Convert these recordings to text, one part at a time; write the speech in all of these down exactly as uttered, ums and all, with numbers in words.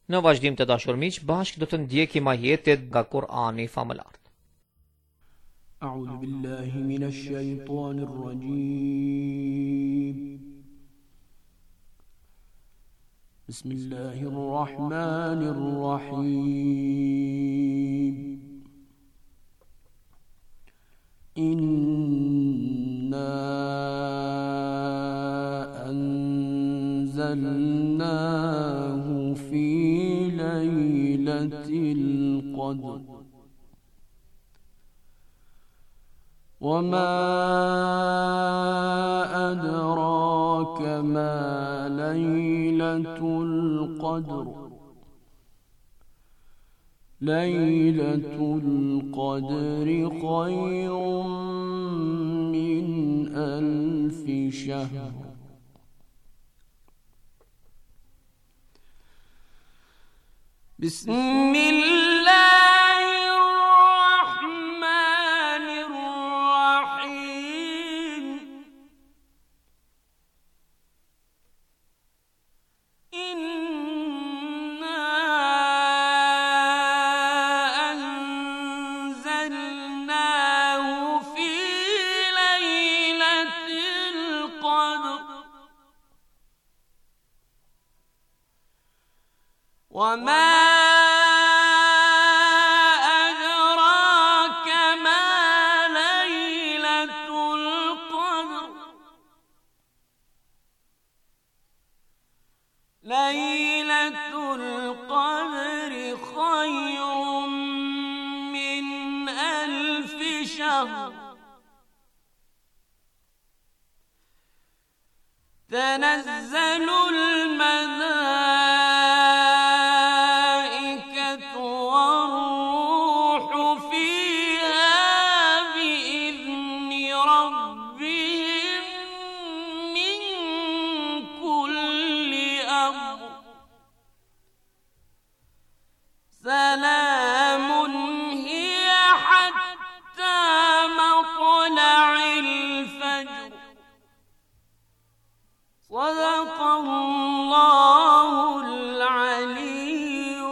Në vazhdim të dashur miq, bashkë do të ndjekim ajetet nga Kurani famëlar. A'udhu billahi minash shaitanir rajim. Bismillahir rahmanir rahim. Inna anzalnahu fi laylatil qadr. وما أدراك ما ليلة القدر ليلة القدر خير من ألف شهر بسم الله وما أدراك ما ليلة القدر ليلة القدر خير من ألف شهر تنزل الملائكة والروح فيها بإذن ربهم من كل أمر سلام هي حتى مطلع الفجر صدق الله العلي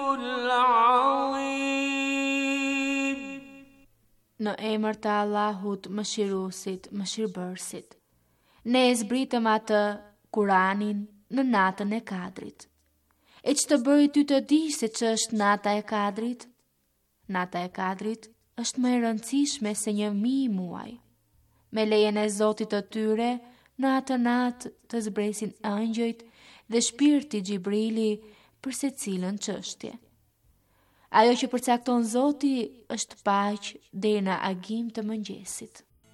العظيم. Në emër të Allahut mëshiruesit, mëshirbërësit. Ne e zbritëm atë Kuranin në natën e Kadrit. E që të bëri ty të dish se që është nata e Kadrit? Nata e Kadrit është më e rëndësishme se një mijë muaj. Me lejen e Zotit të tyre, në atë natë të zbresin ëngjëjt dhe shpirti Gjibrili për secilën çështje. Ajo që përcakton Zoti është paqë deri në agim të mëngjesit.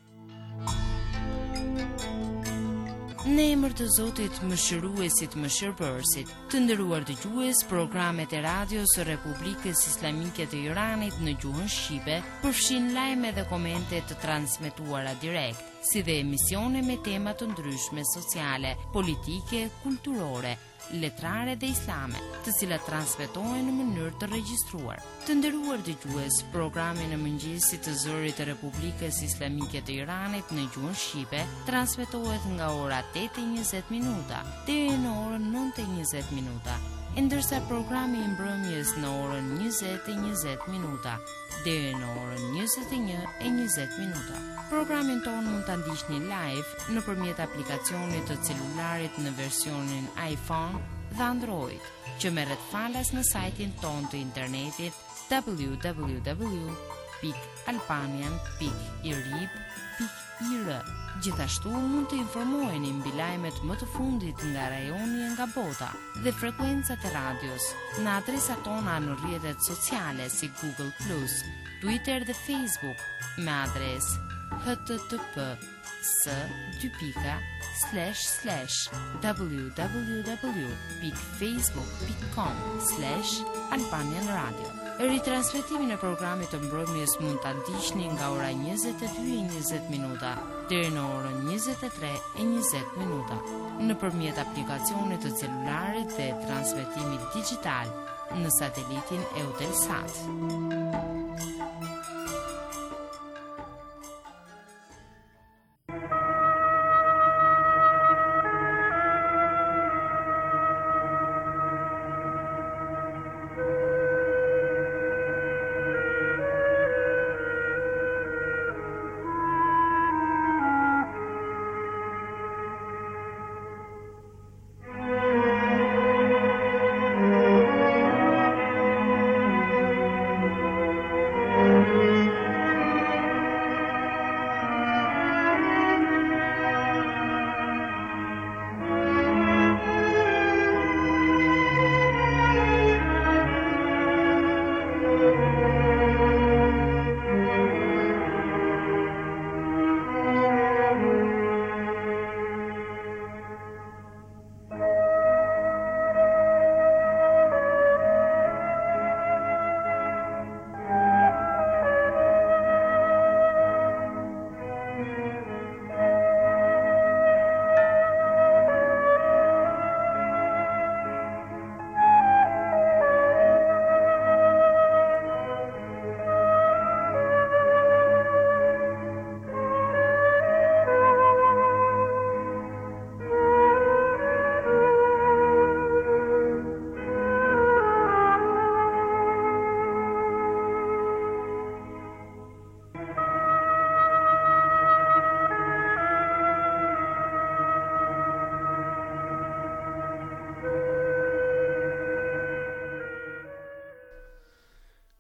Në emër të Zotit mëshiruesit mëshirbërësit, të nderuar dëgjues, programet e radios së Republikës Islamike të Iranit në gjuhën shqipe përfshin lajme dhe komente të transmetuara direkt, si dhe emisione me tema të ndryshme sociale, politike, kulturore, letrare dhe islame, të cilat transmetohen në mënyrë të regjistruar. Të nderuar dëgjues, programi në mëngjesit të zërit të Republikës Islamike të Iranit në gjuhën shqipe transmetohet nga ora tetë e njëzet minuta deri në orën nëntë e njëzet minuta, ndërsa programi i mbrëmjes në orën njëzet e njëzet minuta deri në orën njëzet e një e njëzet minuta. Programin tonë mund ta ndiqni live nëpërmjet aplikacionit të celularit në versionin iPhone dhe Android, që merret falas në sajtin tonë të internetit w w w pikë albanian pikë irib pikë i r. Gjithashtu mund të informoheni mbi lajmet më të fundit nga rajoni e nga bota dhe frekuencat e radios në adresat tona në rrjetet sociale si Google plus, Twitter dhe Facebook me adresë h t t p s dy pika slash slash w w w pikë facebook pikë com slash albanian radio. Ritransmetimin e programit të mbrëmjes mund ta ndiqni nga ora njëzet e dy e njëzet minuta deri në orën njëzet e tre e njëzet minuta nëpërmjet aplikacionit të celularit dhe transmetimit digjital në satelitin Eutelsat.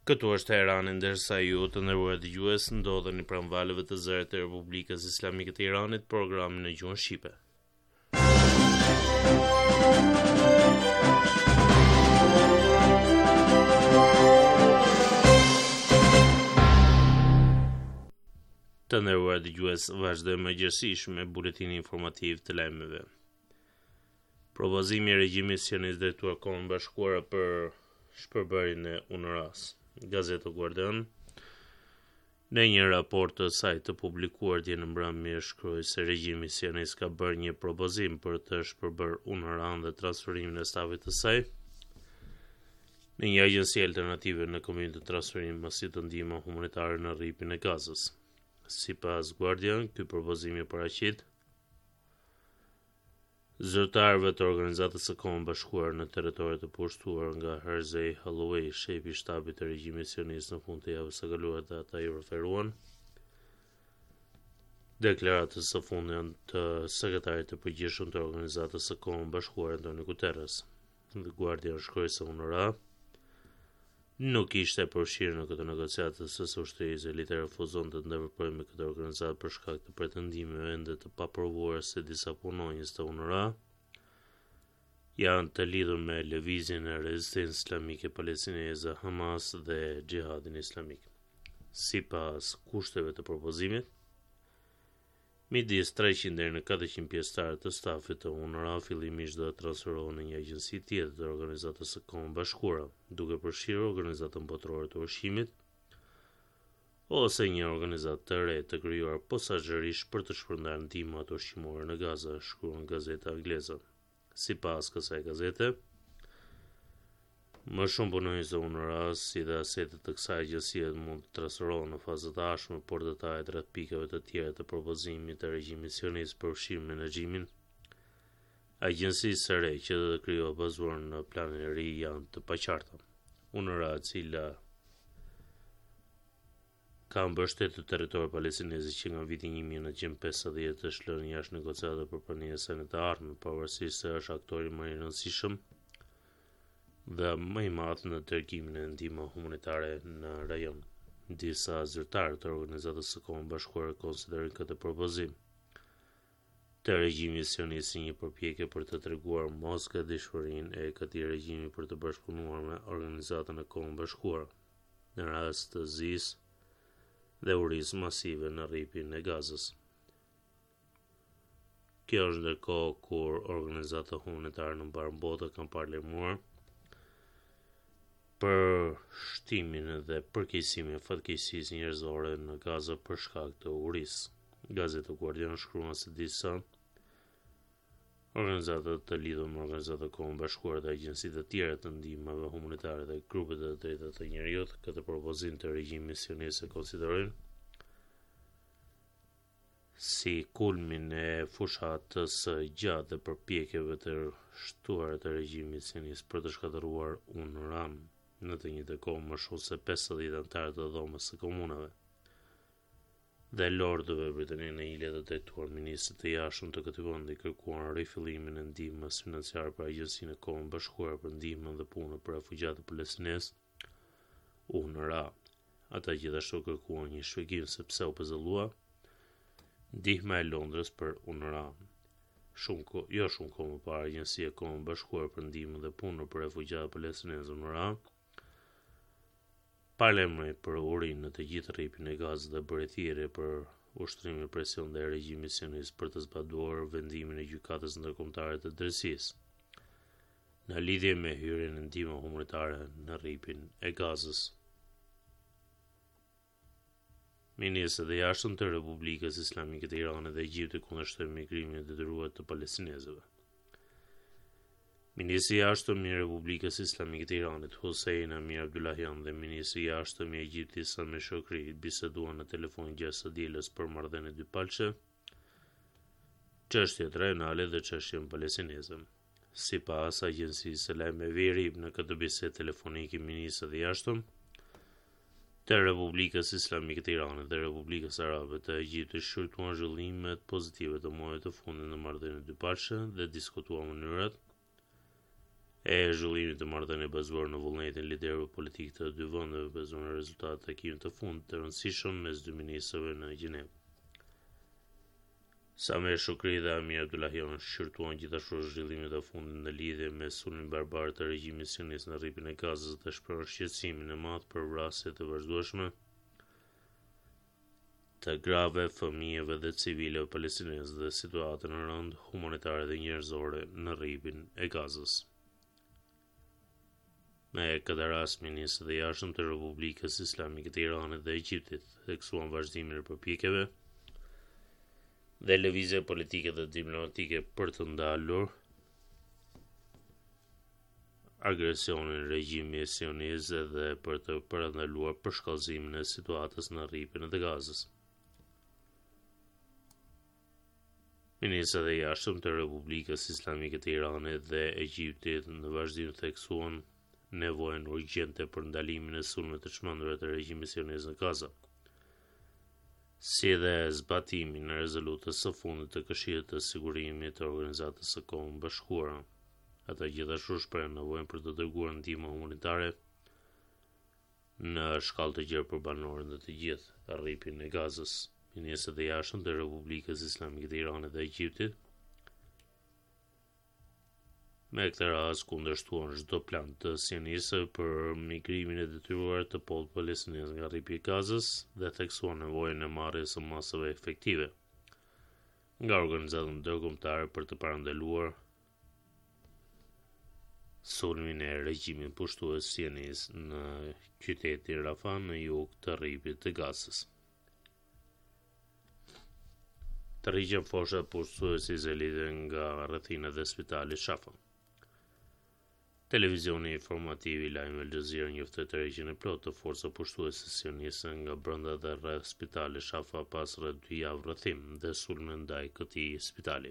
Këtu është Teherani, ndërsa ju të nderuar dëgjues ndodheni pranë valëve të zërit të Republikës Islamike të Iranit, programin në gjuhën shqipe. Të nderuar dëgjues, vazhdojmë gjithsesi me buletinin informativ të lajmeve. Propozimi i regjimit sionist drejtuar Kohën Bashkuara për shpërbërjen e U N R A-s. Gazeta Guardian në një raport të saj të publikuar dje në mbrëmje shkroi se regjimi sionist ka bërë një propozim për të shpërbërë U N R A-n dhe transferimin e stafit të saj në një agjenci alternative në kominë të transferimit masi të ndihmë humanitare në rripin e Gazës. Sipas Guardian, ky propozim i paraqit zyrtarëve të organizatës së Kohën Bashkuar në territoret të pushtuar nga Herzey Holloway, shefi i shtabit të regjimit sionist në fund të javës së kaluar, dhe ata i referuan deklaratës së fundit të sekretarit të përgjithshëm të organizatës së Kohën Bashkuar, Antonio Guterres. The Guardian shkroi se U N R A nuk ishte përfshirë në këtë negociatë së së ushtrisë, elita refuzon të ndërveprojë me këtë organizatë për shkak të pretendimeve ende të paprovuara se disa punonjës të U N R A janë të lidhur me lëvizjen e rezistencës islamike palestineze, Hamas dhe Xhihadin Islamik. Sipas kushteve të propozimit, midis treqind deri në katëqind pjesëtarë të stafit të U N R A fillimisht do të transferohen në një agjenci tjetër të organizatës së Kohën Bashkuara, duke përfshirë organizatën botërore të ushqimit ose një organizatë të re të krijuar posaçërisht për të shpërndarë ndihmat ushqimore në Gaza, shkruan gazeta angleze. Sipas kësaj gazete, më shumë punonjës të U N R A-s si dhe asetet të kësaj agjencie mund të transferohen në fazë të ardhshme, por detajet rreth pikave të tjera të propozimit të regjimit sionist përfshin menaxhimin agjencisë së re që do të krijohet bazuar në planin e ri janë të paqarta. U N R A, e cila ka mbështetur territorin palestinez që nga viti një mijë e nëntëqind e pesëdhjetë është lënë jashtë negociatave për pranimin e saj në të ardhmen, pavarësisht se është aktori më i rëndësishëm dhe më i madh në dërgimin e ndihmës humanitare në rajon. Disa zyrtarë të organizatës së Kohën Bashkuar konsiderojnë këtë propozim të regjimit sionist si një përpjekje për të treguar mosgëdishmërinë e këtij regjimi për të bashkëpunuar me organizatën e Kohën Bashkuar në rast të zisë dhe urisë masive në rripin e Gazës. Kjo është ndërkohë kur organizata humanitare në mbarë botë kanë parlemuar për shtimin dhe përkeqësimin e fatkeqësisë njerëzore në Gazë për shkak të urisë. Gazeta Guardian shkruan se disa organizatat të lidhur me organizatat e Kohën Bashkuar dhe agjencitë të tjera të ndihmave humanitare dhe grupet e drejtave të njerëzit këtë propozim të regjimit sionist e konsiderojnë si kulmin e fushatës së gjatë dhe përpjekjeve të shtuara të regjimit sionist për të shkatëruar U N R A-n. Në të njëjtën kohë, më shumë se pesëdhjetë anëtarë të dhomës së komunave dhe lordëve britanik në një letër të drejtuar ministrit të jashtëm të këtij vendi kërkuan rifillimin e ndihmës financiare për agjencinë e Kohën Bashkuar për ndihmën dhe punën për refugjatët palestinezë, U N R A. Ata gjithashtu kërkuan një shpjegim se pse u pezëllua ndihma e Londrës për U N R A. Shumë ko, jo shumë kohë më parë, agjencia e Kohën Bashkuar për ndihmën dhe punën për refugjatët palestinezë, U N R A, parlemoj për urinë në të gjithë rripin e Gazës dhe bëri thirrje për ushtrimin presion ndaj regjimit sionist për të zbatuar vendimin e gjykatës ndërkombëtare të drejtësisë në lidhje me hyrjen e ndihmës humanitare në rripin e Gazës. Ministët e jashtëm të Republikës Islamike të Iranit dhe Egjiptit kundërshtojnë migrimin e detyruar të palestinezëve. Ministri i jashtëm i Republikës Islamike të Iranit, Hossein Amir Abdullahian, dhe ministri i jashtëm i Egjiptit, Sameh Shoukry, biseduan në telefon gjatë së dielës për marrëdhënie dypalçe, çështjet rajonale dhe çështjen palestineze. Sipas agjencisë së lajmeve IRIB, në këtë bisedë telefonike ministrët e jashtëm të Republikës Islamike të Iranit dhe Republikës Arabe të Egjiptit shkruan zhvillimet pozitive të muajit të fundit në marrëdhëniet dypalçe dhe diskutuan mënyrat e zhvillimit të marrëdhënie bazuar në vullnetin liderëve politikë të dy vendeve bazuar në rezultatet e takimit të fundit të rëndësishëm mes dy ministrave në Gjenevë. Samir Shukri dhe Amir Abdullahian shqyrtuan gjithashtu zhvillimet e fundit në lidhje me sulmin barbar të regjimit sionist në rripin e Gazës dhe shprehën shqetësimin e madh për vrasjet e vazhdueshme të grave, fëmijëve dhe civilëve palestinezë dhe situatën e rëndë humanitare dhe njerëzore në rripin e Gazës. Me këtë rast, ministrët e jashtëm të Republikës Islamike të Iranit dhe Egjiptit theksuan vazhdimin e përpjekjeve dhe lëvizje politike dhe diplomatike për të ndalur agresionin e regjimit sionist dhe për të parandaluar përshkallëzimin e situatës në rripin e Gazës. Ministrat e jashtëm të Republikës Islamike të Iranit dhe Egjiptit në vazhdim theksuan nevojën urgjente për ndalimin e sulmeve të çmendur të regjimit sionist në Gaza, si dhe zbatimin e rezolutës së fundit të Këshillit të Sigurimit të Organizatës së Kombeve Bashkuara. Ata gjithashtu shprehen nevojën për të dërguar ndihmë humanitare në shkallë të gjerë për banorët në të gjithë rripin e Gazës. Ministrat e jashtëm të Republikës Islamike të Iranit dhe Egjiptit me këtë rast kundërshtuan çdo plan të sionistëve për migrimin e detyruar të popullit palestinez nga rripi i Gazës dhe theksuan nevojën e marrjes së masave efektive nga organizata ndërkombëtare për të parandaluar sulmin e regjimit pushtues sionist në qytetin Rafah në jug të rripit të Gazës. Të rrigjën foshat pushtuese izraelite nga rrethina dhe spitali Shafa. Televizioni informativ i lajmeve Al Jazeera njoftoi të rrigjën e plotë të forca pushtuese sioniste nga brenda dhe rreth spitalit Shafa pas rreth dy javë rrethim dhe sulme ndaj këtij spitali.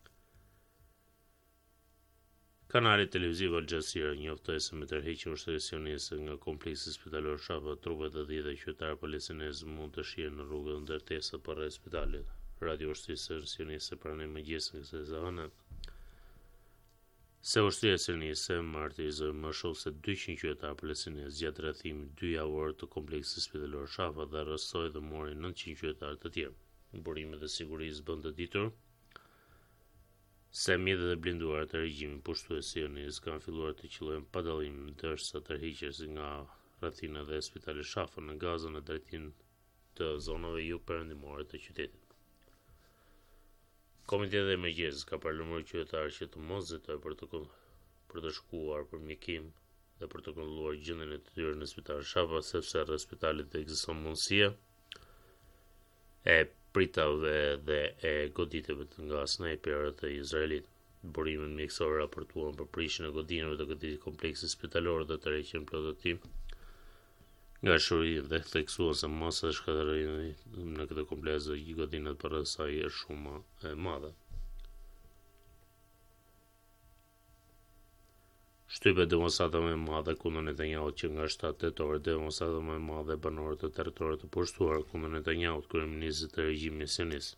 Kanali televiziv Al Jazeera njoftoi se me tërheqjen e ushtrisë sioniste nga kompleksi spitalor Shafa, trupet e dhjetë qytetarë palestinezë mund të shihen në rrugët ndërtesa përreth spitalit. Radio ushtrisë sioniste pranoi mëngjesin kësaj zone se ushtria sioniste martirizoi më shumë se dyqind qytetarë palestinezë gjatë rrethimit dy javor të kompleksit spitalor Shafa dhe arrestoi dhe mori nëntëqind qytetarë të tjerë. Burimet e sigurisë bën të ditur se mjetet e blinduara të regjimit pushtues sionist kanë filluar të qellojnë pa dallim ndërsa tërhiqjes nga rrethina dhe spitali Shafa në Gazën në drejtim të zonave jugperëndimore të qytetit. Komiteti i Emergjencës ka paralajmëruar qytetarët që të mos zetojnë për të për të shkuar për mjekim dhe për të kontrolluar gjendjen e tyre në spitalin Shafa, sepse rreth spitalit ekziston mundësia e pritave dhe e goditjeve të nga snajperët e Izraelit. Burimet mjekësore raportuan për prishjen e godinave të këtij kompleksi spitalor dhe tërheqjen plotë të tij nga shoqëria dhe theksuan se masa e shkatërrimit në këtë kompleks dhe godinat përreth saj është shumë e madhe. Shtypet demonstrata më e madhe kundër Netanyahu që nga shtatë tetor, demonstrata më e madhe e banorëve të territorit të pushtuar kundër Netanyahu, kryeministit të regjimit sionist,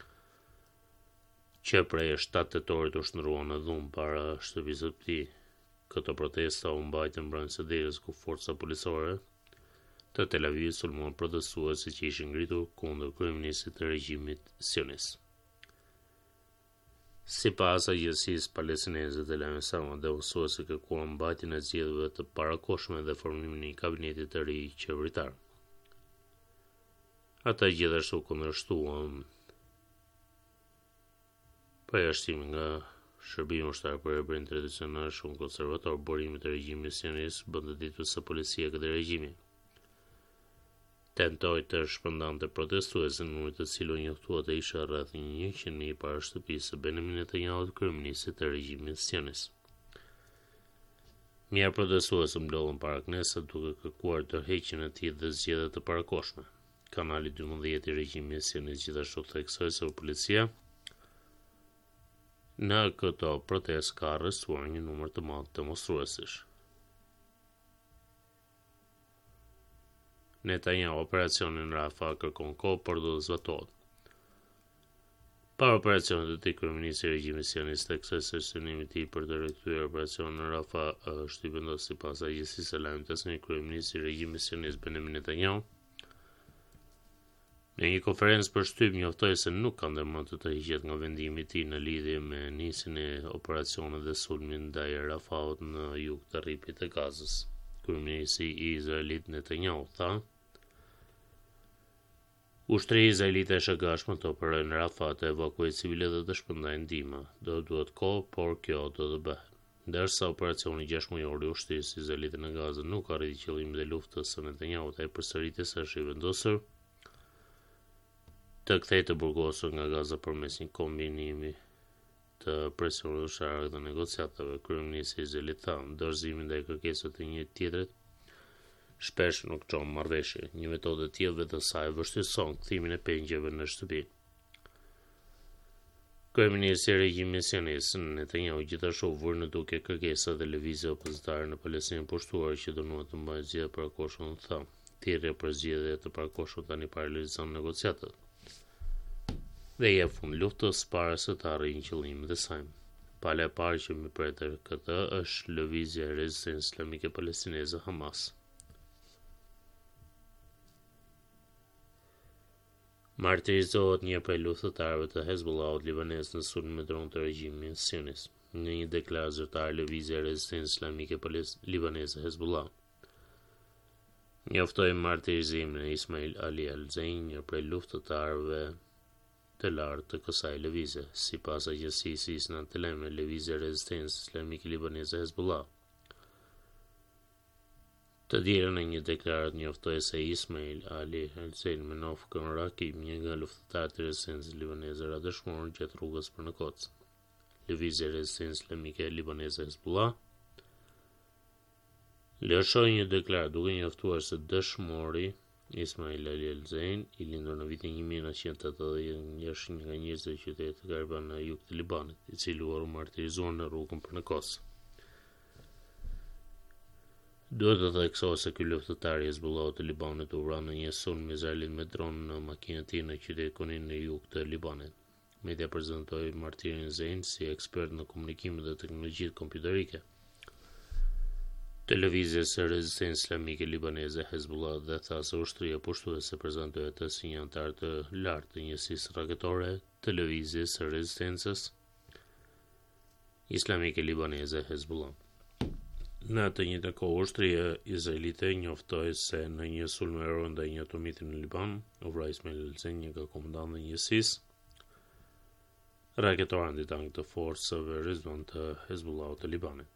që prej shtatë tetorit u shndruan në dhunë para shtëpisë së tij. Këto protesta u mbajtën brenda së derës ku forca policore të Tel Avivit sulmuan protestuesit që ishin ngritur kundër kryeministit të regjimit sionist. Sipas agjencisë palestineze të lajmeve Sama, demonstruesit kërkuan mbajtjen e zgjedhjeve të parakohshme dhe formimin e një kabineti të ri qeveritar. Ata gjithashtu kundërshtuan përjashtimin nga shërbimi ushtar për hebrejnë tradicional shumë konservator. Burimit e regjimit sionist bën të ditur se policia e këtij regjimi tentoi të shpërndante protestuesë në numrin të cilëve njoftua të isha rreth njëqind mijë para shtëpisë së Benjamin Netanyahu, kryeministit të regjimit sionist. Mijëra protestues mblodhen para Knesset duke kërkuar tërheqjen e tij dhe zgjedhje të parakohshme. Kanali dymbëdhjetë i regjimit sionist gjithashtu theksoi se policia në këto protestë ka arrestuar një numër të madh demonstruesish. Netanyahu operacionin Rafah kërkon kohë për të zbatuar. Para operacionet e tij kryeministri i regjimit sionist e kësaj së synimit i tij për të rikthyer operacionin në Rafah është i vendosur sipas agjencisë së lajmit se kryeministri i regjimit sionist Benjamin Netanyahu në një konferencë për shtyp njoftoi se nuk ka ndërmend të tërhiqet nga vendimi i tij në lidhje me nisjen e operacionit dhe sulmin ndaj Rafahut në jug të rripit të Gazës. Kryeministri i Izraelit Netanyahu tha: Ushtria izraelite është e gatshme të operojë në Rafah, të evakuojë civilët dhe të shpërndajë ndihmë. Do duhet kohë, por kjo do të bëhet. Ndërsa operacioni gjashtë-mujor i ushtrisë izraelite në Gazë nuk arriti qëllimin e luftës së Netanyahut, ai përsëritjes është i vendosur të kthejë të burgosur nga Gaza përmes një kombinimi të presionit ushtar dhe negociatave. Kryeministri i Izraelit tha: dorëzimi ndaj kërkesave të njëri tjetrit shpesh nuk çon marrëveshje. Një metodë e tillë vetë saj vështirëson kthimin e pengjeve në shtëpi. Kryeministri i regjimit sionist Netanyahu gjithashtu vuri në duke kërkesa dhe lëvizje opozitare në Palestinë pushtuar që dënuan të mbajnë zgjedhje parakohshme, tha. Thirrja për zgjedhje të parakohshme tani paralizon negociatat dhe jep fund luftës para se të arrijë qëllimin e saj. Pala e parë që më pritet këtë është lëvizja e rezistencës islamike palestineze Hamas. Martirizohet një prej luftëtarëve të Hezbollahut libanez në sulm me dron të regjimit sionist. Në një deklaratë zyrtare, lëvizja e rezistencës islamike libaneze Hezbollah njoftoi martirizimin e Ismail Ali Al-Zain, një prej luftëtarëve të lartë të kësaj lëvizje. Sipas agjencisë Isna të lajme, lëvizja e rezistencës islamike libaneze Hezbollah të dielën në një deklaratë njoftoi se Ismail Ali Al-Zain Menof Rakim, një nga luftëtarët e rezistencës libaneze, ra dëshmorën gjatë rrugës për në Koc. Lëvizja e rezistencës islamike libaneze Hezbollah lëshoi një deklaratë duke njoftuar se dëshmori Ismail Ali Al-Zain, i lindur në vitin një mijë nëntëqind e tetëdhjetë, është një nga njerëzit e qytetit të Garban në jug të Libanit, i cili u martirizuar në rrugën për në Kos. Duhet të theksohet se ky luftëtar i Hezbollahut të Libanit u vra në një sulm izraelit me dron në makinën e tij në qytetin Konin në jug të Libanit. Media prezantoi martirin Zain si ekspert në komunikim dhe teknologjitë kompjuterike. Televizja së rezistencës islamike libaneze Hezbollah dhe tha se ushtria pushtuese prezantoi atë si një antar të lartë të njësisë raketore televizjes së rezistencës islamike libaneze Hezbollah. Në atë njëjtën kohë, ushtria izraelite njoftoi se në një sulm eror ndaj një automiti në Liban, u vra Ismail Al-Zain, një nga komandantë e njësisë raketore antitank të forcave Rizvan të Hezbollahut të Libanit.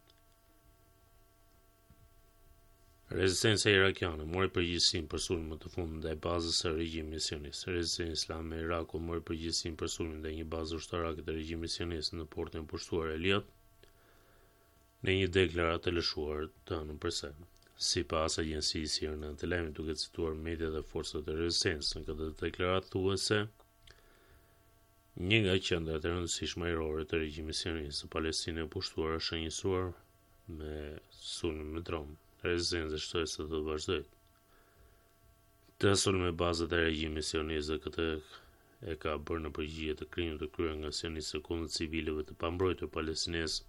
Rezistenca irakiane mori përgjegjësinë për sulmin të fundit ndaj bazës së regjimit sionist. Rezistenca islame e Irakut mori përgjegjësinë për sulmin ndaj një baze ushtarake të regjimit sionist në portin e pushtuar Eliat, në një deklaratë të lëshuar të hënën përse. Sipas agjencisë Irna të lajmit, duke cituar media dhe forcat e rezistencës, në këtë deklaratë thuhet se një nga qendrat e rëndësishme ajrore të regjimit sionist të Palestinës e pushtuar është njësuar me sulm me dron. Rezistenca shtoi se do të vazhdojë të sulmojë bazat e regjimit sionist dhe këtë e ka bërë në përgjigje të krimit të kryer nga sionistët kundër civilëve të pambrojtur palestinezë,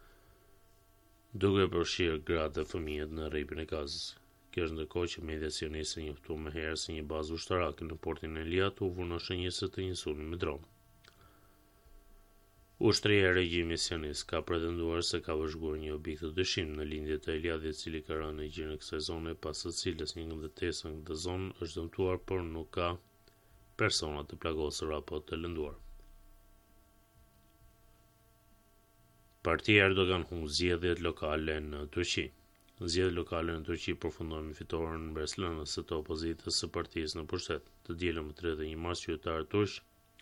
duke përfshirë gratë dhe fëmijët në rripin e Gazës. Kjo është ndërkohë që media sioniste njoftuan më herë se një bazë ushtarake në portin e Eliat u vur në shënjese të një sulmi me dron. Ushtria e regjimit sionist ka pretenduar se ka vëzhguar një objekt të dëshim në lindje të Eliatit, i cili ka rënë në gjirin e kësaj zone, pas së cilës një nga ndërtesa në këtë zonë është dëmtuar, por nuk ka persona të plagosur apo të lënduar. Partia Erdogan humb zgjedhjet lokale në Turqi. Zgjedhjet lokale në Turqi përfunduan me fitoren mbretëslënëse të opozitës së partisë në pushtet. Të dielën më tridhjetë e një mars, qytetarët turq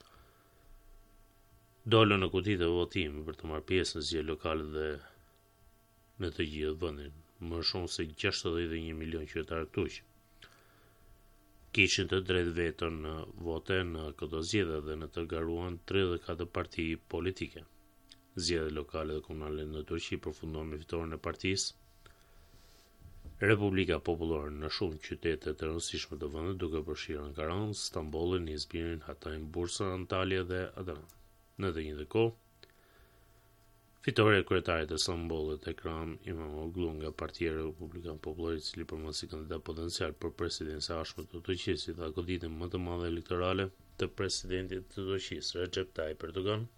dolën në kutitë e votimit për të marrë pjesë në zgjedhjet lokale dhe në të gjithë vendin. Më shumë se gjashtëdhjetë e një milion qytetarë turq kishin të drejtë veto në vote në këto zgjedhje dhe në të garuan tridhjetë e katër parti politike. Zgjedhjet lokale dhe komunale në Turqi përfunduan me fitoren e partisë Republika Popullore në shumë qytete të rëndësishme të vendit, duke përfshirë Ankaran, Stambollin, Izmirin, Hatay'n, Bursa, Antalya dhe Adana. Në të njëjtën kohë, fitoria e kryetarit të Stambollit Ekrem İmamoğlu nga Partia Republikan Popullore, i cili përmend si kandidat potencial për presidencë ashme të Turqisë dhe goditën më të madhe elektorale të presidentit të Turqisë Recep Tayyip Erdogan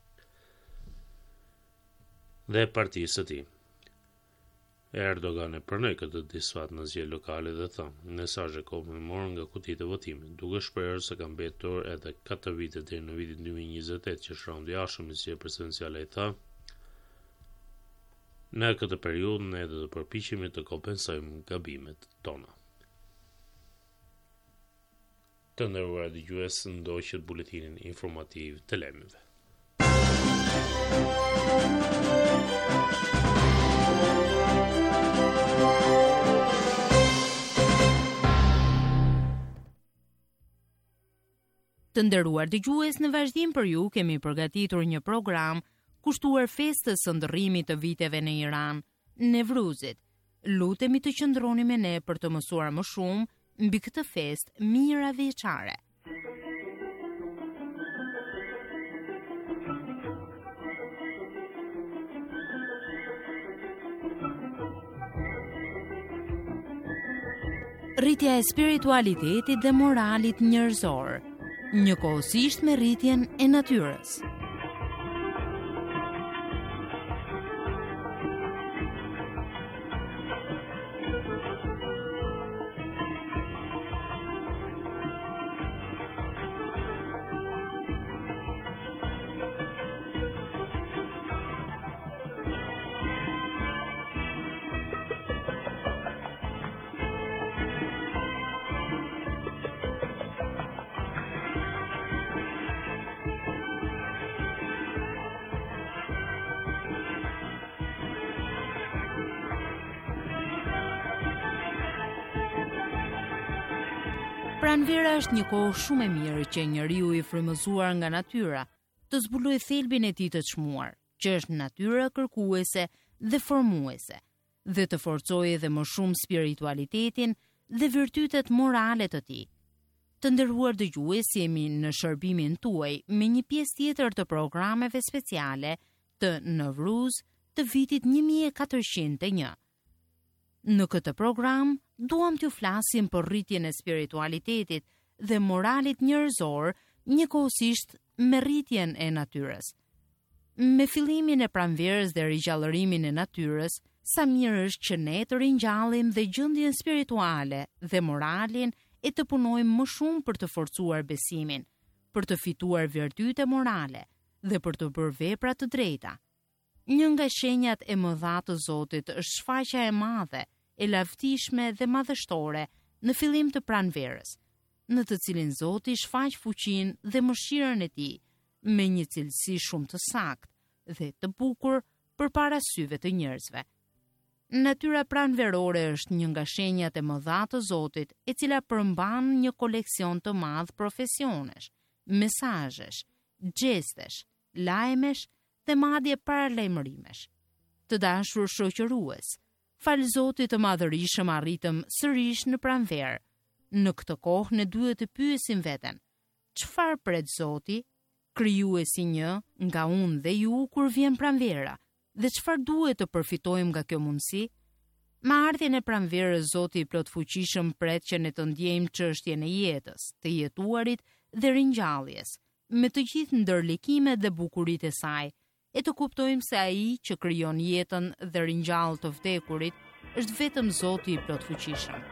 dhe partisë së tij. Erdogan e pranoi këtë disfat në zgjedhje lokale dhe tha, mesazhe kohëmor nga kutitë e votimit, duke shprehur se ka mbetur edhe katër vite deri në vitin dy mijë e njëzet e tetë që është raundi i jashtëm i zgjedhjeve presidenciale. Ai tha, në këtë periudhë ne do të përpiqemi të kompensojmë gabimet tona. Të nderuar dëgjues, ndoqët buletinin informativ të lajmeve. Të nderuar dëgjues, në vazhdim për ju kemi përgatitur një program kushtuar festës së ndërrimit të viteve në Iran, Nevruzit. Lutemi të qëndroni me ne për të mësuar më shumë mbi këtë festë mira vjeçare. Rritja e spiritualitetit dhe moralit njerëzor, njëkohësisht me rritjen e natyrës. Pranvera është një kohë shumë e mirë që njeriu i frymëzuar nga natyra të zbulojë thelbin e tij të çmuar, që është natyra kërkuese dhe formuese, dhe të forcojë edhe më shumë spiritualitetin dhe virtytet morale të tij. Të nderuar dëgjues, jemi në shërbimin tuaj me një pjesë tjetër të programeve speciale të Novruz të vitit një mijë e katërqind e një. Në këtë program, duam t'ju flasim për rritjen e spiritualitetit dhe moralit njerëzor, njëkohësisht me rritjen e natyrës. Me fillimin e pranverës dhe ringjallërimin e natyrës, sa mirë është që ne të ringjallim dhe gjendjen spirituale dhe moralin e të punojmë më shumë për të forcuar besimin, për të fituar virtyte morale dhe për të bërë vepra të drejta. Një nga shenjat e mëdha të Zotit është shfaqja e madhe, e lavdishme dhe madhështore në fillim të pranverës, në të cilin Zoti shfaq fuqinë dhe mëshirën e tij me një cilësi shumë të saktë dhe të bukur përpara syve të njerëzve. Natyra pranverore është një nga shenjat e mëdha të Zotit, e cila përmban një koleksion të madh profesionesh, mesazhesh, gjestesh, lajmesh dhe madje paralajmërimesh. Të dashur shoqërues, fal Zotit të madhërisëm arritëm sërish në pranverë. Në këtë kohë ne duhet të pyesim veten: çfarë pret Zoti, krijuesi një nga unë dhe ju kur vjen pranvera, dhe çfarë duhet të përfitojmë nga kjo mundësi? Me ardhjen e pranverës, Zoti i plot fuqishëm pret që ne të ndjejmë çështjen e jetës, të jetuarit dhe ringjalljes, me të gjithë ndërlikimet dhe bukuritë e saj, e të kuptojmë se ai që krijon jetën dhe ringjall të vdekurit është vetëm Zoti i plot fuqishëm.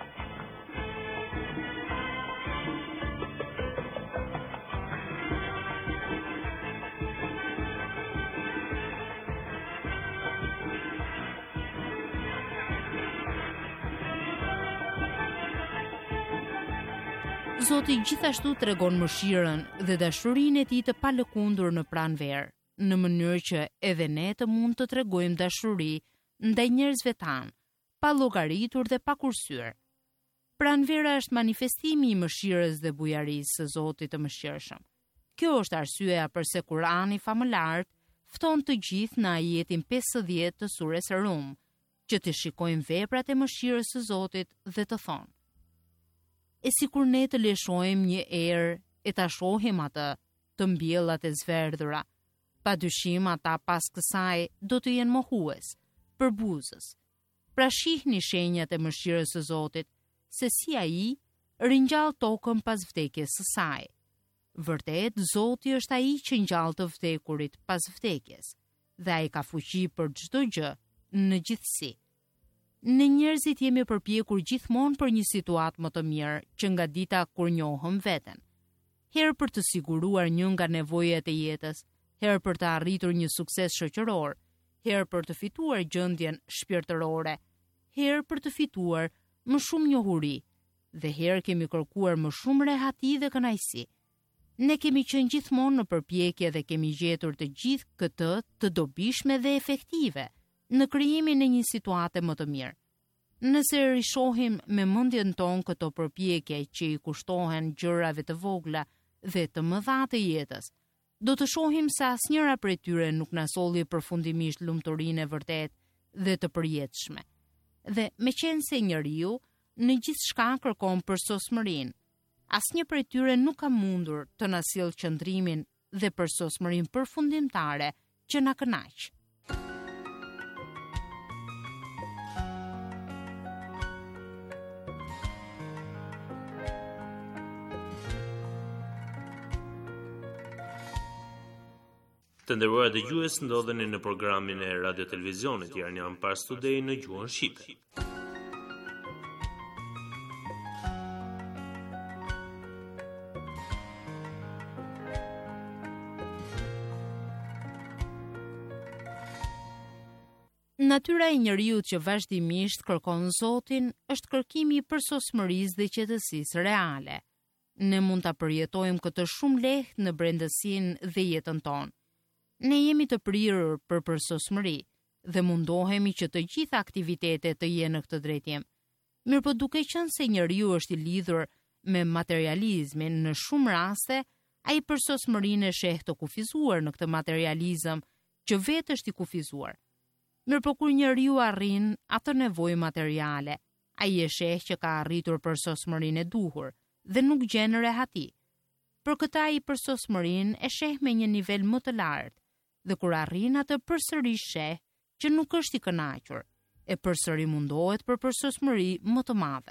Zoti gjithashtu tregon mëshirën dhe dashurinë e tij të palëkundur në pranverë, në mënyrë që edhe ne të mund të tregojmë dashuri ndaj njerëzve tanë, pa llogaritur dhe pa kursyer. Pranvera është manifestimi i mëshirës dhe bujarisë së Zotit të mëshirshëm. Kjo është arsyeja pse Kurani famëlart fton të gjithë në ajetin pesëdhjetë të surës Rum, që të shikojmë veprat e mëshirës së Zotit dhe të thonë: e si kur ne të leshojmë një erë e ta shohim atë të mbjellat e zverdhura, Pa dyshim ata pas kësaj do të jenë mohues, përbuzës. Pra shihni shenjat e mëshirës së Zotit, se si ai ringjall tokën pas vdekjes së saj. Vërtet, Zoti është ai që ngjall të vdekurit pas vdekjes, dhe ai ka fuqi për çdo gjë në gjithësi. Ne njerëzit jemi përpjekur gjithmonë për një situatë më të mirë që nga dita kur njohëm veten. Herë për të siguruar një nga nevojat e jetës, herë për të arritur një sukses shoqëror, herë për të fituar gjendjen shpirtërore, herë për të fituar më shumë njohuri, dhe herë kemi kërkuar më shumë rehati dhe kënaqësi. Ne kemi qenë gjithmonë në përpjekje dhe kemi gjetur të gjithë këtë të dobishme dhe efektive në krijimin e një situate më të mirë. Nëse rishohim me mendjen tonë këto përpjekje që i kushtohen gjërave të vogla dhe të mëdha të jetës, do të shohim se asnjëra prej tyre nuk na solli përfundimisht lumturinë e vërtet dhe të përjetshme. Dhe me qenë se njeriu në gjithçka kërkon përsosmërinë, asnjë prej tyre nuk ka mundur të na sjellë qëndrimin dhe përsosmërinë përfundimtare që na kënaq. Të nderuar dëgjues, ndodheni në programin e Radio Televizionit Iranian Pars Today në gjuhën shqipe. Natyra e njeriut që vazhdimisht kërkon Zotin është kërkimi i përsosmërisë dhe qetësisë reale. Ne mund ta përjetojmë këtë shumë lehtë në brendësinë dhe jetën tonë. Ne jemi të prirur për përsosmëri dhe mundohemi që të gjitha aktivitetet të jenë në këtë drejtim. Mirëpo duke qenë se njeriu është i lidhur me materializmin, në shumë raste ai përsosmërinë e sheh të kufizuar në këtë materializëm që vetë është i kufizuar. Mirëpo kur njeriu arrin atë nevojë materiale, ai e sheh që ka arritur përsosmërinë e duhur dhe nuk gjen rehati. Për këtë ai përsosmërinë e sheh me një nivel më të lartë, dhe kur arrin atë përsëri sheh që nuk është i kënaqur, e përsëri mundohet për përsosmëri më të madhe.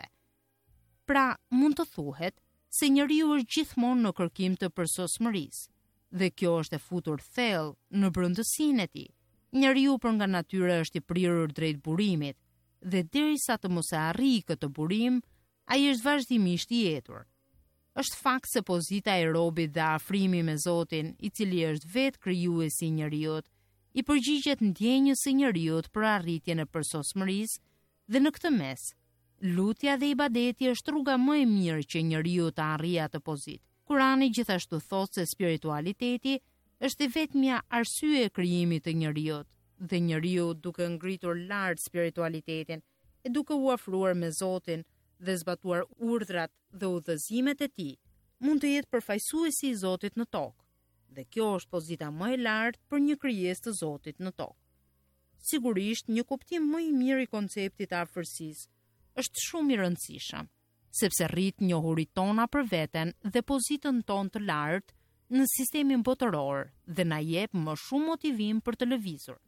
Pra, mund të thuhet se njeriu është gjithmonë në kërkim të përsosmërisë, dhe kjo është e futur thellë në brendësinë e tij. Njeriu për nga natyra është i prirur drejt burimit, dhe derisa të mos e arrijë këtë burim, ai është vazhdimisht i etur. Është fakt se pozita e robit dhe afrimi me Zotin, i cili është vetë krijuesi i njeriut, i përgjigjet ndjenjës së njeriut për arritjen e përsosmërisë, dhe në këtë mes, lutja dhe ibadeti është rruga më e mirë që njeriu të arrijë atë pozitë. Kurani gjithashtu thotë se spiritualiteti është e vetmja arsye e krijimit të njeriut, dhe njeriu duke ngritur lart spiritualitetin e duke u afruar me Zotin dhe zbatuar urdhrat dhe udhëzimet e tij, mund të jetë përfaqësuesi i Zotit në tokë. Dhe kjo është pozita më e lartë për një krijesë të Zotit në tokë. Sigurisht, një kuptim më i mirë i konceptit të afërsisë është shumë i rëndësishëm, sepse rrit njohurit tona për veten dhe pozitën tonë të lartë në sistemin botëror dhe na jep më shumë motivim për të lëvizur.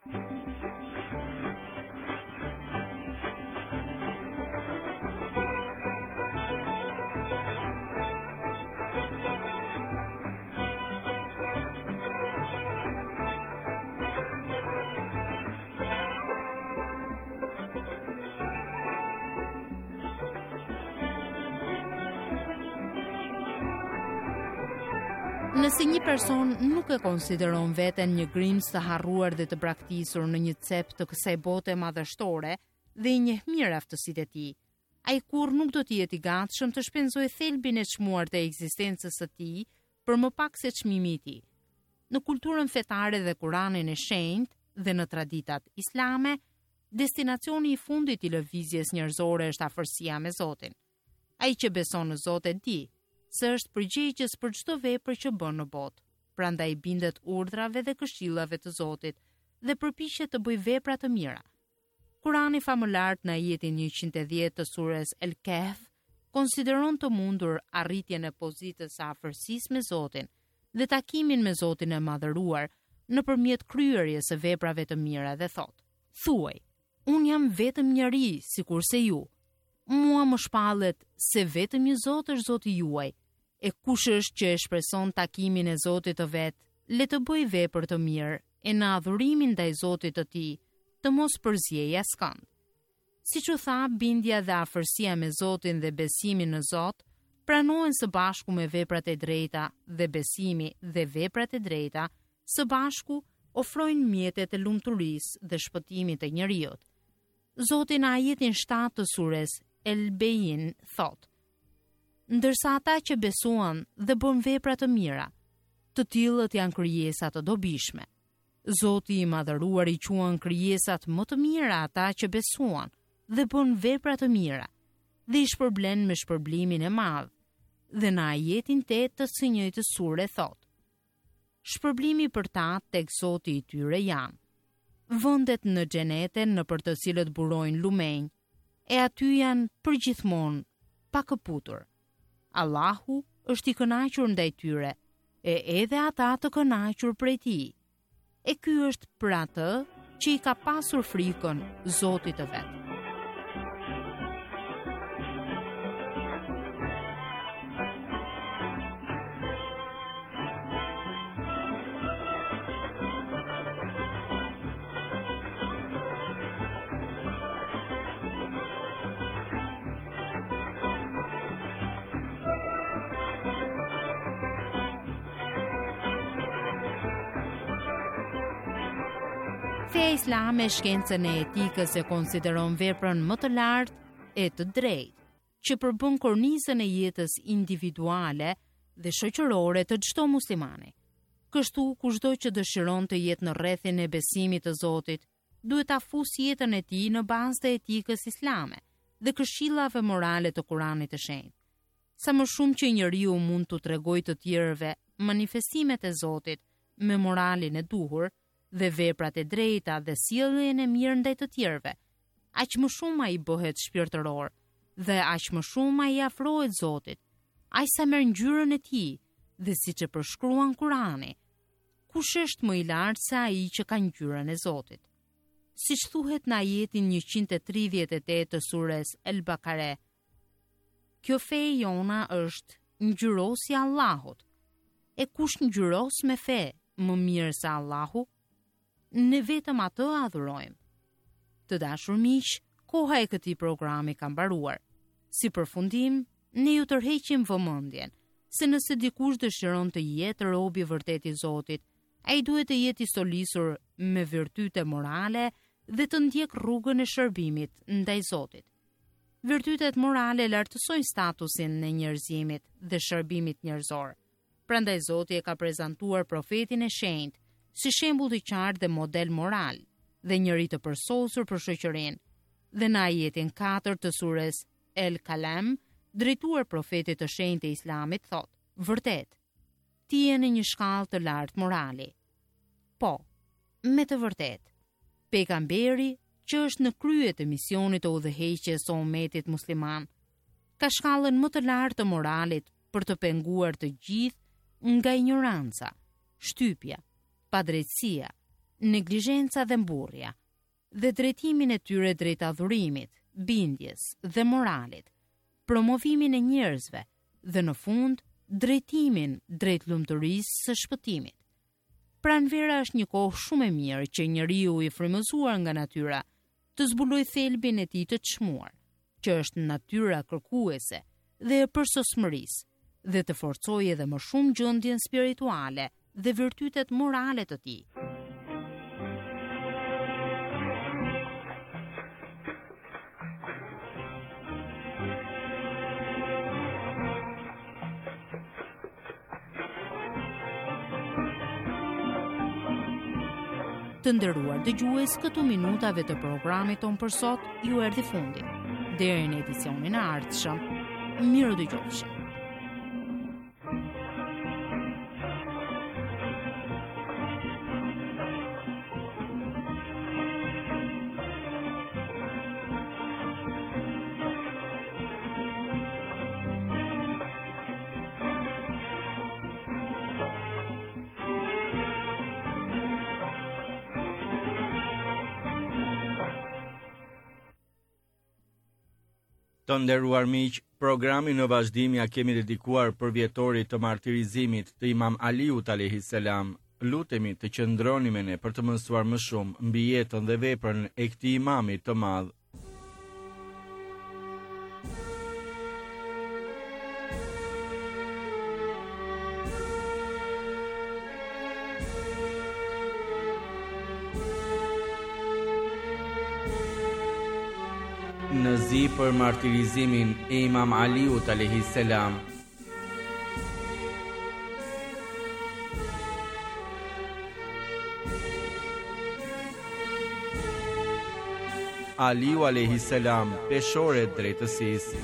Nëse një person nuk e konsideron veten një grimës të harruar dhe të braktisur në një cep të kësaj bote madhështore dhe i njeh mirë aftësitë e tij, ai kurrë nuk do të jetë i gatshëm të shpenzojë thelbin e çmuar të ekzistencës së tij për më pak se çmimi i tij. Në kulturën fetare dhe Kuranin e shenjtë dhe në traditat islame, destinacioni i fundit i lëvizjes njerëzore është afërsia me Zotin. Ai që beson në Zot e di se është përgjegjës për çdo vepër që bën në botë. Prandaj bindet urdhrave dhe këshillave të Zotit dhe përpiqet të bëjë vepra të mira. Kurani famëlar në ajetin njëqind e dhjetë të surës El-Kahf konsideron të mundur arritjen e pozitës së afërsisë me Zotin dhe takimin me Zotin e madhëruar nëpërmjet kryerjes së veprave të mira dhe thot: Thuaj, unë jam vetëm njeri sikurse ju. Mua më shpallet se vetëm një Zot është Zoti juaj, e kush është që e shpreson takimin e Zotit të vet, le të bëj vepër të mirë e në adhurimin ndaj Zotit të tij, të mos përzjejë askënd. Siç u tha, bindja dhe afërsia me Zotin dhe besimi në Zot pranohen së bashku me veprat e drejta dhe besimi dhe veprat e drejta së bashku ofrojnë mjetet e lumturisë dhe shpëtimit të njerëzit. Zoti në ajetin shtatë të sures El Bein thot: Ndërsa ata që besuan dhe bën vepra të mira, të tillët janë krijesa të dobishme. Zoti i madhëruar i quan krijesat më të mira ata që besuan dhe bën vepra të mira, dhe i shpërblen me shpërblimin e madh. Dhe në ajetin tetë të së njëjtës sure thot: Shpërblimi për ta tek Zoti i tyre janë vendet në xhenete në për të cilët burojnë lumenj, e aty janë përgjithmonë pa këputur. Allahu është i kënaqur ndaj tyre, e edhe ata të kënaqur prej tij. E ky është për atë që i ka pasur frikën Zotit të vet. Feja islame shkencën e etikës e konsideron veprën më të lartë e të drejtë, që përbën kornizën e jetës individuale dhe shoqërore të çdo muslimani. Kështu, kushdo që dëshiron të jetë në rrethin e besimit të Zotit, duhet ta fusë jetën e tij në bazë të etikës islame dhe këshillave morale të Kuranit të Shenjtë. Sa më shumë që njeriu mund t'u tregojë të tjerëve manifestimet e Zotit me moralin e duhur dhe veprat e drejta dhe sjelljen e mirë ndaj të tjerëve, aq më shumë ai bëhet shpirtëror dhe aq më shumë ai afrohet Zotit, aq sa merr ngjyrën e tij dhe siç e përshkruan Kurani, kush është më i lartë se ai që ka ngjyrën e Zotit. Siç thuhet në ajetin njëqind e tridhjetë e tetë të sures El Bakare, kjo fe jona është ngjyrosja Allahut, e kush ngjyros me fe më mirë se Allahu, ne vetëm atë adhurojmë. Të dashur miq, koha e këtij programi ka mbaruar. Si përfundim, ne ju tërheqim vëmendjen se nëse dikush dëshiron të jetë rob i vërtet i Zotit, ai duhet të jetë i stolisur me virtyte morale dhe të ndjek rrugën e shërbimit ndaj Zotit. Virtytet morale lartësojnë statusin e njerëzimit dhe shërbimit njerëzor. Prandaj Zoti e ka prezantuar profetin e shenjtë si shembull i qartë dhe model moral, dhe njëri të përsosur për shoqërinë. Dhe në ajetin katër të sures El Kalam, drejtuar profetit të shenjtë të Islamit, thot: Vërtet, ti je në një shkallë të lartë morali. Po, me të vërtet, pejgamberi që është në krye të misionit të udhëheqjes së ummetit musliman, ka shkallën më të lartë të moralit për të penguar të gjithë nga ignoranca, shtypja, padrejtësia, neglizhenca dhe mburrja, dhe drejtimin e tyre drejt adhurimit, bindjes dhe moralit, promovimin e njerëzve dhe në fund drejtimin drejt lumturisë së shpëtimit. Pranvera është një kohë shumë e mirë që njeriu i frymëzuar nga natyra të zbulojë thelbin e tij të çmuar, që është natyra kërkuese dhe e përsosmërisë, dhe të forcojë edhe më shumë gjendjen spirituale dhe virtytet morale të tij. Të nderuar dëgjues, këtu minutave të programit ton për sot ju erdhi fundi. Deri në edicionin e ardhshëm, mirë dëgjofshim. Të nderuar miq, programin në vazhdim ja kemi dedikuar për vjetorit të martirizimit të Imam Aliut alayhis salam. Lutemi të qëndroni me ne për të mësuar më shumë mbi jetën dhe veprën e këtij imamit të madh. Në zi për martirizimin e Imam Aliut alayhis salam. Aliu alayhis salam, peshore e drejtësisë.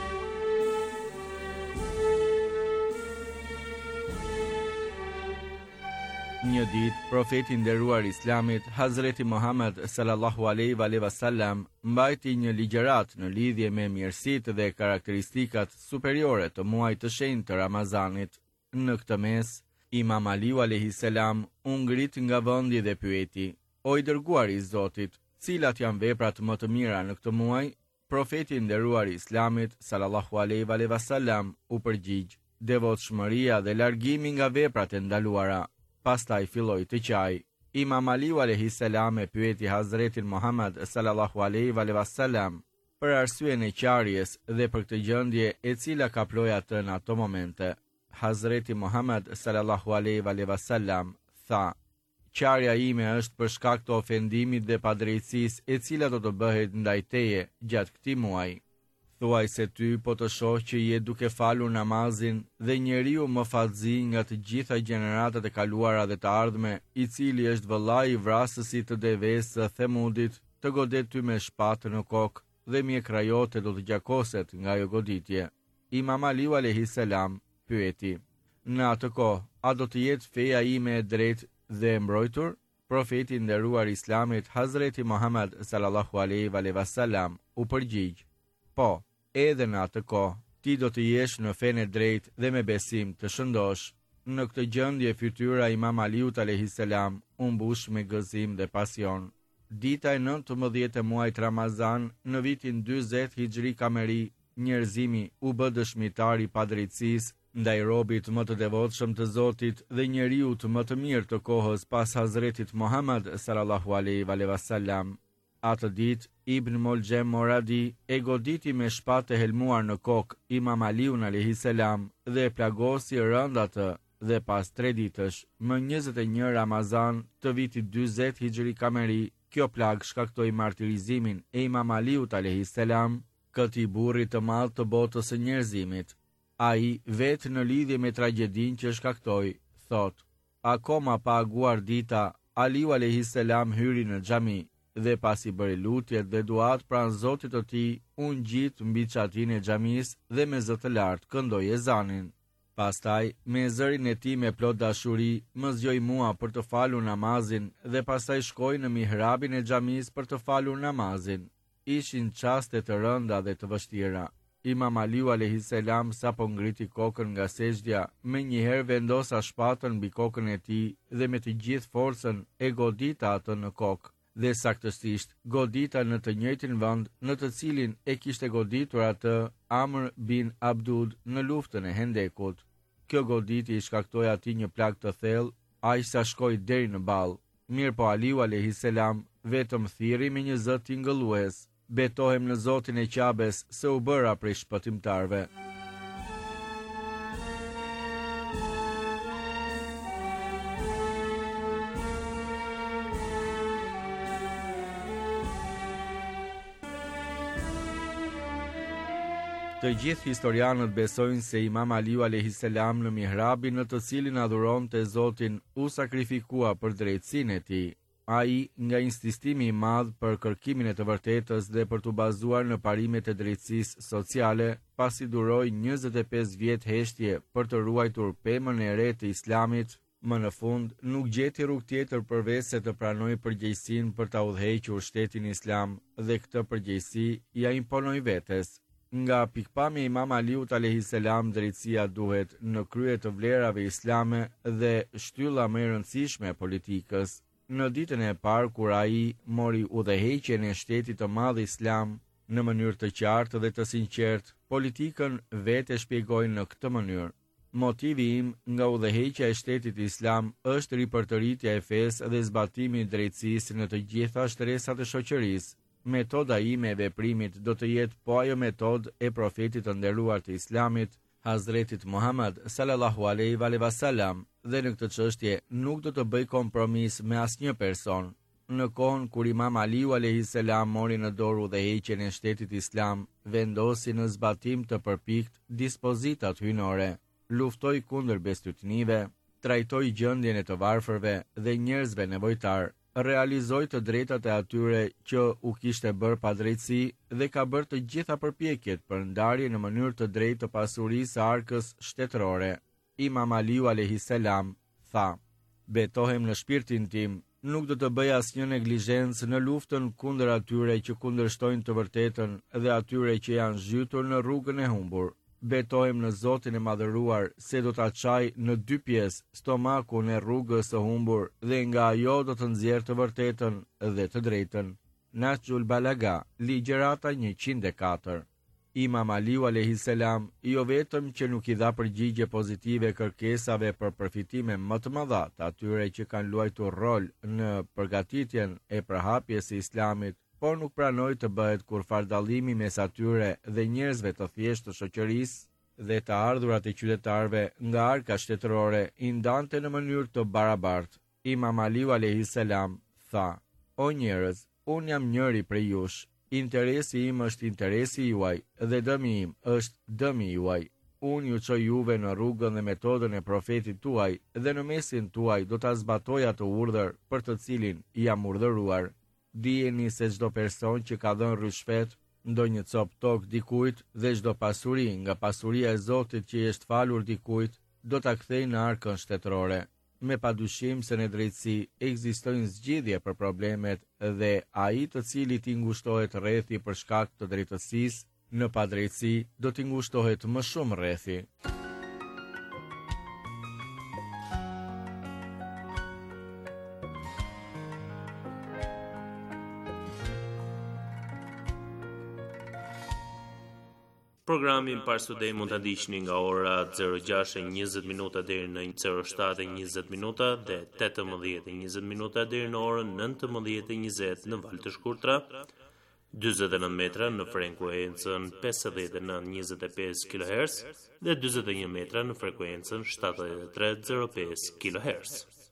Një ditë, profeti i nderuar i Islamit, Hazreti Muhammed sallallahu alaihi wasallam, mbajti një ligjërat në lidhje me mirësitë dhe karakteristikat superiore të muajit të shenjtë të Ramazanit. Në këtë mes, Imam Aliu alayhis salam u ngrit nga vendi dhe pyeti: "O i dërguari i Zotit, cilat janë veprat më të mira në këtë muaj?" Profeti i nderuar i Islamit sallallahu alaihi wasallam u përgjigj: "Devotshmëria dhe largimi nga veprat e ndaluara." Pastaj filloi të qaj. Imam Aliu alayhis salam e pyeti Hazretin Muhammed sallallahu alaihi wasallam për arsyen e qarjes dhe për këtë gjendje e cila kaploi atë në ato momente. Hazreti Muhammed sallallahu alaihi wasallam tha: "Qarja ime është për shkak të ofendimit dhe padrejtësisë e cila do të bëhet ndaj teje gjatë këtij muaji. Thuaj se ty po të shoh që je duke falur namazin dhe njeriu më fatzi nga të gjitha gjeneratat e kaluara dhe të ardhme, i cili është vëllai i vrasësit të devës së Themudit, të godet ty me shpatë në kokë dhe mjekrajote do të gjakoset nga ajo goditje." Imam Aliu alayhis salam pyeti: "Në atë kohë, a do të jetë feja ime e drejtë dhe e mbrojtur?" Profeti i nderuar i Islamit, Hazreti Muhammed sallallahu alaihi wasallam, u përgjigj: "Po, edhe në atë kohë, ti do të jesh në fenë e drejtë dhe me besim të shëndosh." Në këtë gjendje fytyra e Imam Aliut alayhis salam u mbush me gëzim dhe pasion. Dita e nëntëmbëdhjetë e muajit Ramazan, në vitin dyzet Hijri Kameri, njerëzimi u bë dëshmitar i padrejtësisë ndaj robit më të devotshëm të Zotit dhe njeriu të më të mirë të kohës pas Hazretit Muhammed sallallahu alaihi wasallam. Atë ditë, Ibn Molgjem Moradi e goditi me shpatë e helmuar në kokë Imam Aliun alayhis salam dhe e plagosi rënd atë, dhe pas tre ditësh, më njëzet e një Ramazan të vitit dyzet Hijri Kameri, kjo plag shkaktoi martirizimin e Imam Aliut alayhis salam, këtij burri të madh të botës së njerëzimit. Ai, vetë në lidhje me tragjedin që shkaktoi, thot: "Akoma pa aguar dita, Aliu alayhis salam hyri në xhami dhe pasi bëri lutjet dhe duat pranë Zotit të tij, u ngjit mbi çatin e xhamisë dhe me zë të lartë këndoi ezanin. Pastaj, me zërin e tij me plot dashuri, më zgjoi mua për të falur namazin dhe pastaj shkoi në mihrabin e xhamisë për të falur namazin. Ishin çaste të rënda dhe të vështira. Imam Aliu alayhis salam sapo ngriti kokën nga sejdja, me njëherë vendosa shpatën mbi kokën e tij dhe me të gjithë forcën e godita atë në kokë, dhe saktësisht godita në të njëjtin vend në të cilin e kishte goditur atë Amr bin Abdud në luftën e Hendekut. Kjo goditi i shkaktoi atij një plag të thellë, aq sa shkoi deri në ball. Mirë po Aliu alayhis salam vetëm thirri me një zë tingëllues: "Betohem në Zotin e Qabes se u bëra prej shpëtimtarve." Të gjithë historianët besojnë se Imam Aliu alayhis salam në mihrabin në të cilin adhuronte Zotin u sakrifikua për drejtësinë e tij. Ai, nga insistimi i madh për kërkimin e të vërtetës dhe për të bazuar në parimet e drejtësisë sociale, pasi duroi njëzet e pesë vjet heshtje për të ruajtur pemën e re të Islamit, më në fund nuk gjeti rrugë tjetër përveç se të pranojë përgjegjësinë për ta udhëhequr shtetin islam dhe këtë përgjegjësi ja imponoi vetes. Nga pikpamja e Imam Aliut alayhis salam, drejtësia duhet në krye të vlerave islame dhe shtylla më e rëndësishme e politikës. Në ditën e parë kur ai mori udhëheqjen e shtetit të madh islam, Në mënyrë të qartë dhe të sinqertë, politikën vetë e shpjegojnë në këtë mënyrë. Motivi im nga udhëheqja e shtetit islam është ripërtëritja e fesë dhe zbatimi i drejtësisë në të gjitha shtresat e shoqërisë. Metoda ime e veprimit do të jetë po ajo metodë e profetit të nderuar të islamit, Hazretit Muhammad sallallahu alaihi wa sallam, dhe në këtë çështje nuk do të bëj kompromis me asnjë person. Në kohën kur Imam Aliu alayhi salam mori në dorë udhëheqjen e shtetit islam, vendosi në zbatim të përpikt dispozitat hyjnore, luftoi kundër bestytnive, trajtoi gjendjen e të varfërve dhe njerëzve nevojtar, realizoi të drejtat e atyre që u kishte bërë pa drejtësi dhe ka bërë të gjitha përpjekjet për ndarje në mënyrë të drejtë të pasurisë së arkës shtetërore. Imam Aliu alayhi salam tha: "Betohem në shpirtin tim, nuk do të bëj asnjë neglizhencë në luftën kundër atyre që kundërshtojnë të vërtetën dhe atyre që janë zhytur në rrugën e humbur. Betohem në Zotin e madhëruar se do ta çaj në dy pjesë stomakun e rrugës së humbur dhe nga ajo do të nxjerrë të vërtetën dhe të drejtën." Nahjul Balaga, ligjërata njëqind e katër. Imam Aliu alayhi salam jo vetëm që nuk i dha përgjigje pozitive kërkesave për përfitime më të mëdha të atyre që kanë luajtur rol në përgatitjen e përhapjes së islamit, por nuk pranoi të bëhet kurfar dallimi mes atyre dhe njerëzve të thjeshtë të shoqërisë dhe të ardhurat e qytetarëve nga arka shtetërore i ndante në mënyrë të barabartë. Imam Aliu alayhi salam tha: "O njerëz, unë jam njëri prej jush. Interesi im është interesi juaj dhe dëmi im është dëmi juaj. Unë ju çoj juve në rrugën dhe metodën e profetit tuaj dhe në mesin tuaj do ta zbatoj atë urdhër për të cilin jam urdhëruar. Dijeni se çdo person që ka dhënë rishfet ndonjë cop tokë dikujt dhe çdo pasuri nga pasuria e Zotit që i është falur dikujt do ta kthejë në arkën shtetërore. Me padyshim se në drejtësi ekzistojnë zgjidhje për problemet dhe ai të cilit i ngushtohet rrethi për shkak të drejtësisë, në padrejtësi do t'i ngushtohet më shumë rrethi." Programin Pars Today mund ta ndiqni nga ora zero gjashtë e njëzet minuta deri në zero shtatë e njëzet minuta dhe tetëmbëdhjetë e njëzet minuta deri në orën nëntëmbëdhjetë e njëzet në valë të shkurtra, dyzet e nëntë metra në frekuencën pesëdhjetë e nëntë njëzet e pesë kilohertz dhe dyzet e një metra në frekuencën shtatëdhjetë e tre zero pesë kilohertz.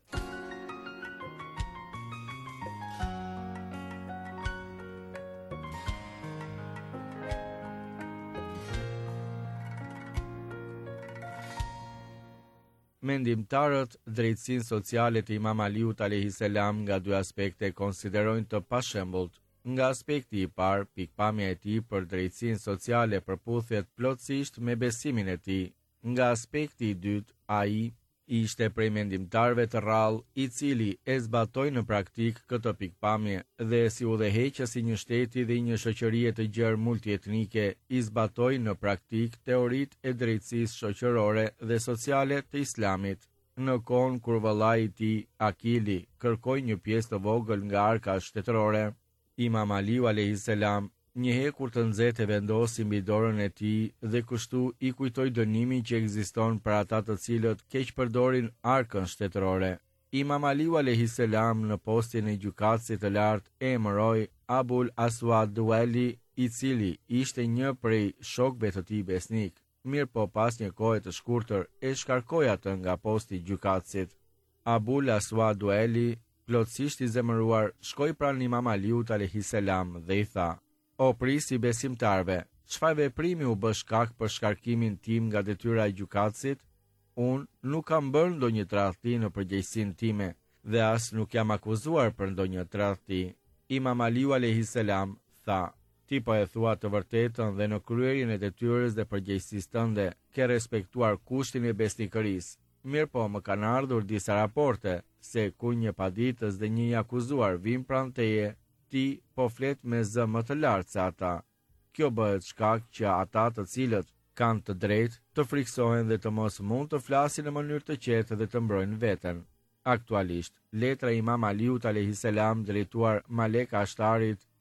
Mendimtarët drejtësinë sociale të Imam Aliut alayhi salam nga dy aspekte konsiderojnë të pashembullt. Nga aspekti i parë, pikpamja e tij për drejtësinë sociale përputhet plotësisht me besimin e tij. Nga aspekti i dytë, ai ishte prej mendimtarëve të rrallë i cili e zbatoi në praktik këtë pikpamje dhe si udhëheqës i një shteti dhe një shoqërie të gjerë multietnike i zbatoi në praktik teoritë e drejtësisë shoqërore dhe sociale të islamit. Në kohën kur vëllai i tij, Akili, kërkoi një pjesë të vogël nga arka shtetërore, Imam Aliu alayhi salam një hekur të nxehtë vendosi mbi dorën e tij dhe kështu i kujtoi dënimin që ekziston për ata të cilët keq përdorin arkën shtetërore. Imam Aliu alayhi salam në postin e gjykatësit të lartë e emëroi Abul Aswad Duali, i cili ishte një prej shokëve të tij besnik. Mirë po pas një kohe të shkurtër e shkarkoi atë nga posti i gjykatësit. Abul Aswad Duali, plotësisht i zemëruar, shkoi pranë Imam Aliut alayhi salam dhe i tha: "O prisi besimtarve, çfarë veprimi u bë shkak për shkarkimin tim nga detyra e gjykatësit? Unë nuk kam bërë ndonjë tradhti në përgjegjësinë time dhe as nuk jam akuzuar për ndonjë tradhti." Imam Aliu alayhi salam tha: "Ti po e thua të vërtetën dhe në kryerjen e detyrës dhe përgjegjësisë tënde ke respektuar kushtin e besnikërisë. Mirë po, më kanë ardhur disa raporte se kur një paditës dhe një i akuzuar vin pranë teje, ti po flet me zë më të lartë se ata. Kjo bëhet shkak që ata të cilët kanë të drejtë të friksohen dhe të mos mund të flasin në mënyrë të qetë dhe të mbrojnë veten." Aktualisht, letra e Imam Aliut alayhi salam drejtuar Malek Ashtarit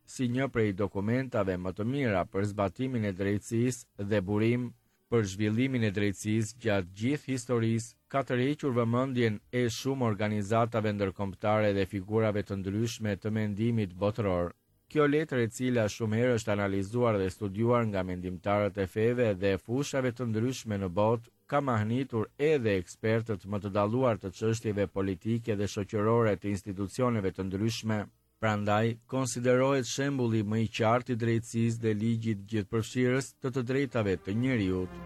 si një prej dokumentave më të mira për zbatimin e drejtësisë dhe burim për zhvillimin e drejtësisë gjatë gjithë historisë, ka tërhequr vëmendjen e shumë organizatave ndërkombëtare dhe figurave të ndryshme të mendimit botëror. Kjo letër, e cila shumë herë është analizuar dhe studiuar nga mendimtarët e feve dhe fushave të ndryshme në botë, ka mahnitur edhe ekspertët më të dalluar të çështjeve politike dhe shoqërore të institucioneve të ndryshme. Prandaj, konsiderohet shembulli më i qartë i drejtësisë dhe ligjit gjithëpërfshirës të të drejtave të njerëzit.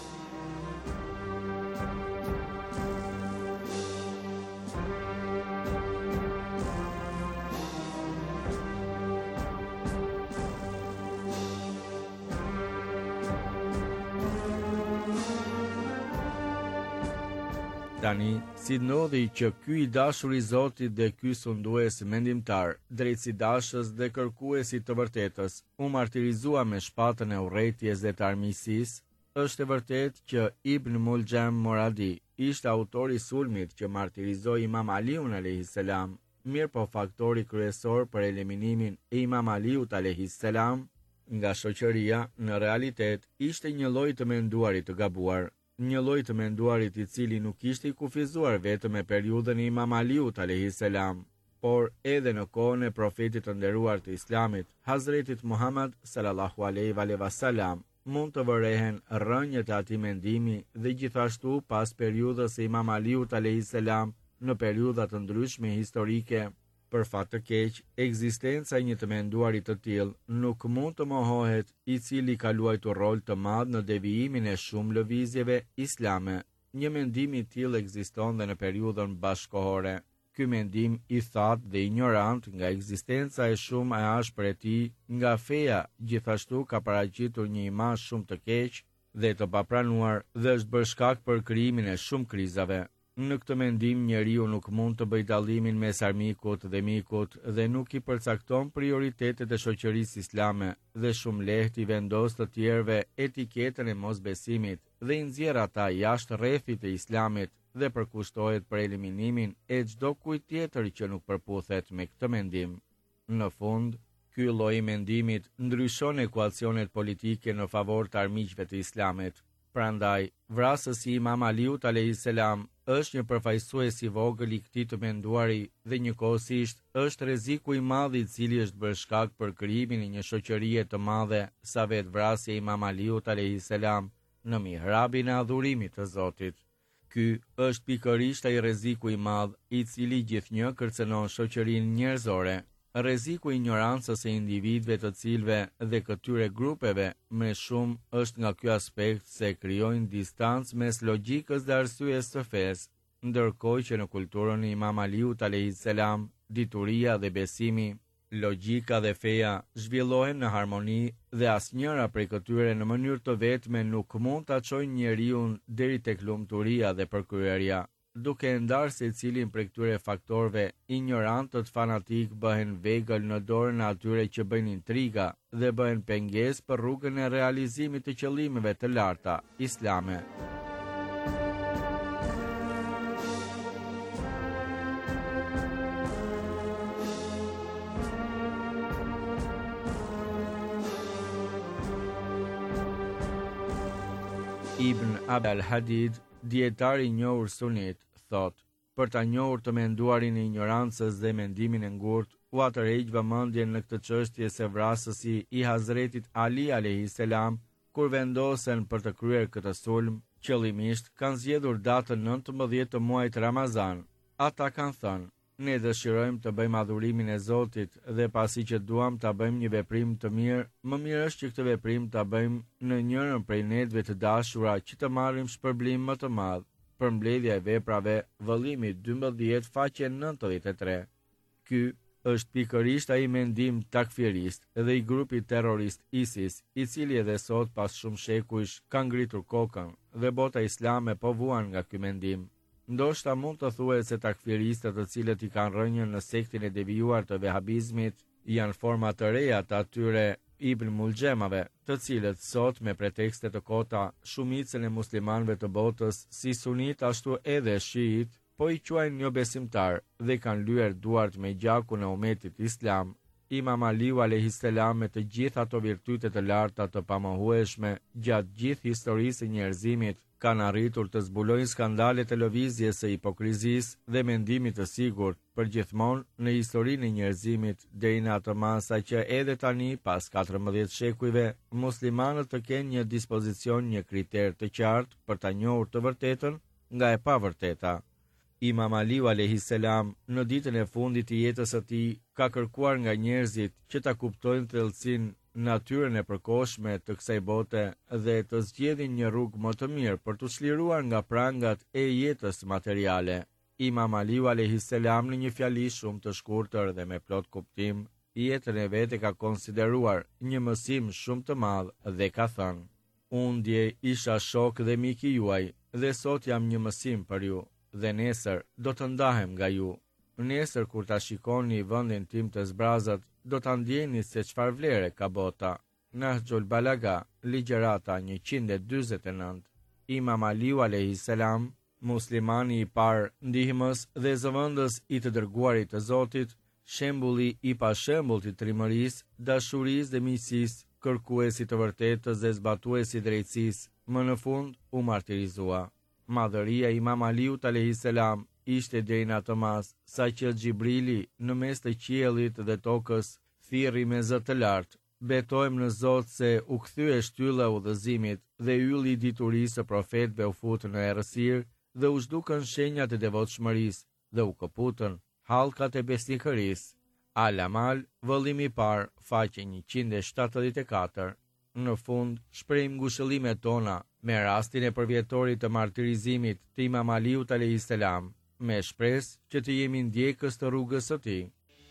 Tani, si ndodhi që ky i dashur i Zotit dhe ky sundues mendimtar, drejtësi dashës dhe kërkuesi të vërtetës, u martirizua me shpatën e urrëties dhe të armiqësisë, është e vërtet që Ibn Muljam Moradi ishte autori i sulmit që martirizoi Imam Aliun alayhis salam, mirë po faktori kryesor për eliminimin e Imam Aliut alayhis salam nga shoqëria në realitet ishte një lloj të menduarit të gabuar. Një lloj të menduarit i cili nuk ishte i kufizuar vetëm me periudhën e Imam Aliut alayhis salam, por edhe në kohën e profetit të nderuar të Islamit, Hazretit Muhammad sallallahu alaihi wasallam, mund të vërehen rrënjët e atij mendimi dhe gjithashtu pas periudhës së Imam Aliut alayhis salam në periudha të ndryshme historike. Për fat të keq, ekzistenca e një të menduarit të tillë nuk mund të mohohet, i cili ka luajtur rol të madh në devijimin e shumë lëvizjeve islame. Një mendim i tillë ekziston dhe në periudhën bashkëkohore. Ky mendim i thatë dhe ignorant nga ekzistenca e shumë e ashpër e tij, nga feja, gjithashtu ka paraqitur një imazh shumë të keq dhe të papranuar dhe është bërë shkak për krijimin e shumë krizave. Në këtë mendim njeriu nuk mund të bëjë dallimin mes armikut dhe mikut dhe nuk i përcakton prioritetet e shoqërisë islame dhe shumë lehtë i vendos të tjerëve etiketën e mosbesimit dhe i nxjerr ata jashtë rrethit të islamit dhe përkushtohet për eliminimin e çdo kujt tjetër që nuk përputhet me këtë mendim. Në fund, ky lloj mendimit ndryshon ekuacionet politike në favor të armiqve të islamit. Prandaj, vrasësi Imam Aliut alayhis salam është një përfaqësues i vogël i këtij të menduari dhe njëkohësisht është rreziku i madh i cili është bërë shkak për krijimin e një shoqërie të madhe sa vetë vrasja e Imam Aliut alayhis salam në mihrabin e adhurimit të Zotit. Ky është pikërisht ai rreziku i madh i cili gjithnjë kërcënon shoqërinë njerëzore. Rreziku i ignorancës së individëve të cilëve dhe këtyre grupeve më shumë është nga ky aspekt se krijojnë distancë mes logjikës dhe arsyes së fesë, ndërkohë që në kulturën e Imam Aliut alayhis salam, dituria dhe besimi, logjika dhe feja zhvillohen në harmoni dhe asnjëra prej këtyre në mënyrë të vetme nuk mund ta çojë njeriu deri tek lumturia dhe përkryerja. Duke e ndarë se cilin për këtyre faktorve, ignorantët fanatik bëhen vegël në dorën e atyre që bëjnë intriga dhe bëhen pengesë për rrugën e realizimit të qëllimeve të larta islame. Ibn Abdul Hadid, dietari i njohur sunit, thot: për ta njohur të menduarin e ignorancës dhe mendimin e ngurtë, u atërheq vëmendjen në këtë çështje se vrasësi i Hazretit Ali alayhis salam, kur vendosen për të kryer këtë sulm, qëllimisht kanë zgjedhur datën nëntëmbëdhjetë të muajit Ramazan. Ata kanë thënë: ne dëshirojmë të bëjmë adhurimin e Zotit dhe pasi që duam ta bëjmë një veprim të mirë, më mirë është që këtë veprim ta bëjmë në njërin prej netëve të dashura që të marrim shpërblim më të madh. Përmbledhja e veprave, vëllimi dymbëdhjetë faqe nëntëdhjetë e tre. Ky është pikërisht ai mendim takfirist dhe i grupit terrorist ISIS, i cili edhe sot pas shumë shekujsh ka ngritur kokën dhe bota islame po vuan nga ky mendim. Ndoshta mund të thuhet se takfiristët të cilët i kanë rënjën në sektin e devijuar të vehabizmit janë forma të reja të atyre Ibn Muljemave, të cilët sot me pretekste të kota shumicën e muslimanëve të botës, si sunit ashtu edhe shiit, po i quajnë jo besimtar dhe kanë lyer duart me gjakun e umetit islam. Imam Aliu alayhis salam me të gjitha ato virtyte të larta të pamohueshme gjatë gjithë historisë së njerëzimit kanë arritur të zbulojnë skandale televizjes së hipokrizisë dhe mendimit të sigurt për gjithmonë në historinë e njerëzimit deri në atë masa që edhe tani pas katërmbëdhjetë shekujve muslimanët të kenë një dispozicion, një kriter të qartë për ta njohur të vërtetën nga e pavërteta. Imam Aliu alayhis salam në ditën e fundit të jetës së tij ka kërkuar nga njerëzit që ta kuptojnë thellësinë, natyrën e përkohshme të kësaj bote dhe të zgjedhin një rrugë më të mirë për të çliruar nga prangat e jetës materiale. Imam Aliu alayhis salam në një fjali shumë të shkurtër dhe me plot kuptim, jetën e vet e ka konsideruar një mësim shumë të madh dhe ka thënë: "Unë dje isha shok dhe mik i juaj dhe sot jam një mësim për ju. Dhe nesër do të ndahem nga ju. Nesër kur ta shikoni vendin tim të zbrazët, do ta ndjeni se çfarë vlere ka bota." Nahjul Balaga, ligjërata njëqind e dyzet e nëntë. Imam Aliu alayhis salam, muslimani i parë, ndihmës dhe zëvendës i të dërguarit të Zotit, shembulli i pashembull të trimërisë, dashurisë dhe miqësisë, kërkuesi të vërtetës dhe zbatuesi i drejtësisë, më në fund u martirizua. Madhëria e Imam Aliut alayhis salam ishte deri në atë mas sa që Xhibrili në mes të qiellit dhe tokës thirrri me zë të lartë: "Betojmë në Zot se u kthye shtylla e udhëzimit dhe ylli i diturisë së profetëve u fut në errësirë dhe u zhdukën shenjat e devotshmërisë dhe u kaputën hallkat e besnikërisë." Al-Amal, vëllimi i parë, faqe njëqind e shtatëdhjetë e katër. Në fund, shprehim ngushëllimet tona me rastin e përvjetorit të martirizimit të Imam Aliut alayhis salam, me shpresë që të jemi ndjekës të rrugës së tij.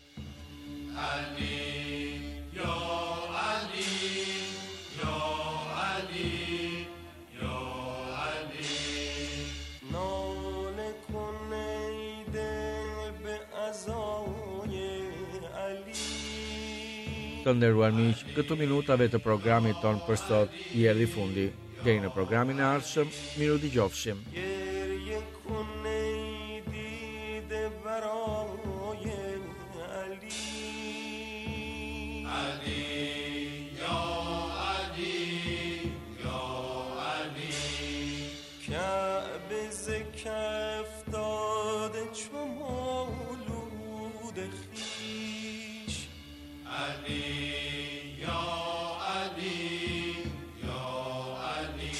Ali, yo Ali, yo Ali, yo Ali. ناله کنیده به عزای علی. Të nderuar miq, këtu minutave të programit ton për sot i erdhi fundi. Deri në programin e ardhshëm, miru dëgjofshim. گریه کنیده برای علی. Ali, yo Ali, yo Ali. کعبه ز کف داده چو مولود خویش. Ali, yo Ali, yo Ali.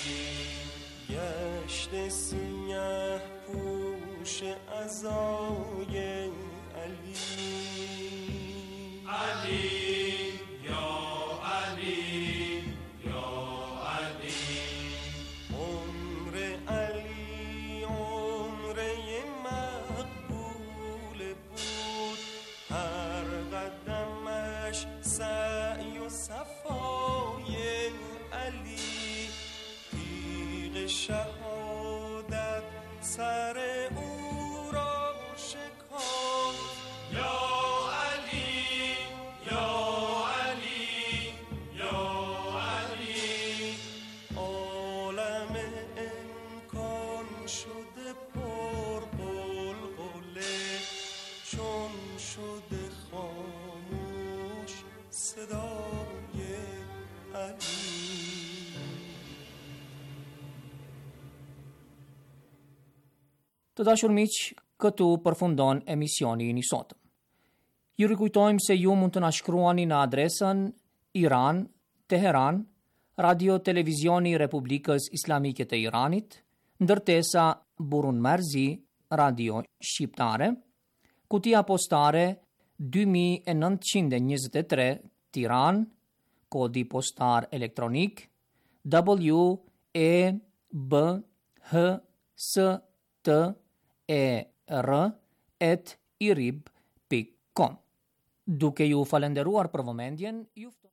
گشته سیه پوش عزای علی. Ali, yo Ali, yo Ali. عمر علی عمره مقبول بود، هر قدمش سعی و صفای علی. تیغ شهادت سر او را شکافت. Yo Ali, yo Ali, yo Ali. عالم امکان شده پر قلقله، چون شده خاموش صدای علی. Të dashur miq, këtu përfundon emisioni i sotëm. Ju rikujtojmë se ju mund të na shkruani në adresën Iran, Teheran, Radio Televizioni Republikës Islamike të Iranit, ndërtesa Burun Marzi, Radio Shqiptare, kutia postare dy mijë e nëntëqind e njëzet e tre, Tiran, kodi postar elektronik W E B H S T E R at irib pikë com. Duke ju falenderuar për vëmendjen, ju ftoj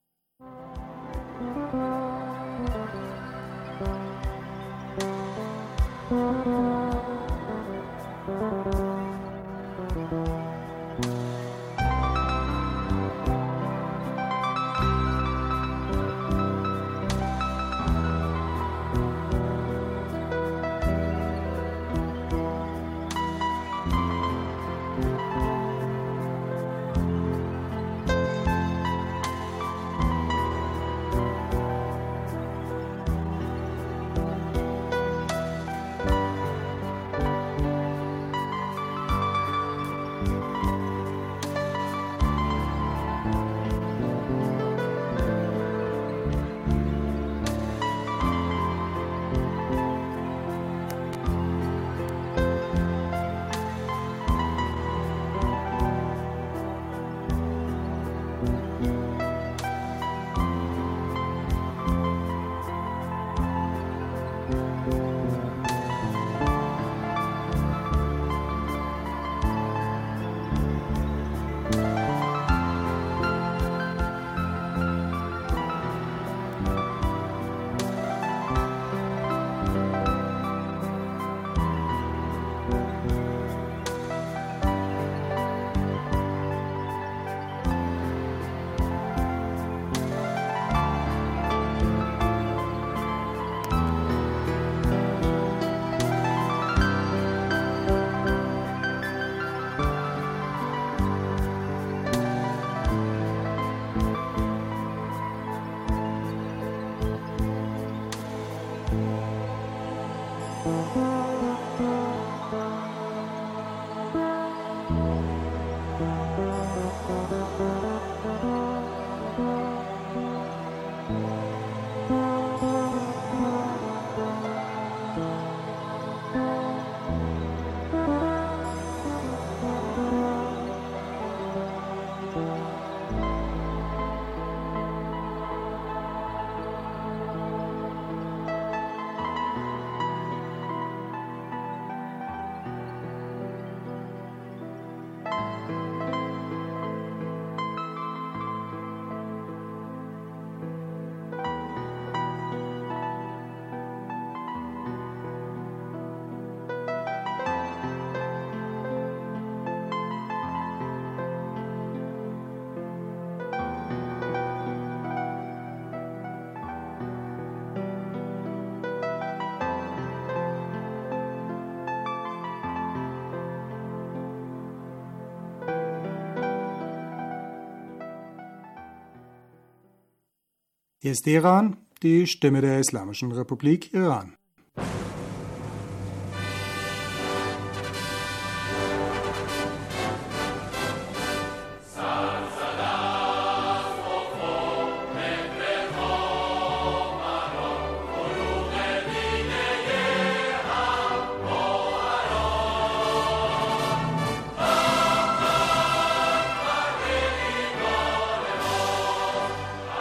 Hier ist Iran, die Stimme der Islamischen Republik Iran.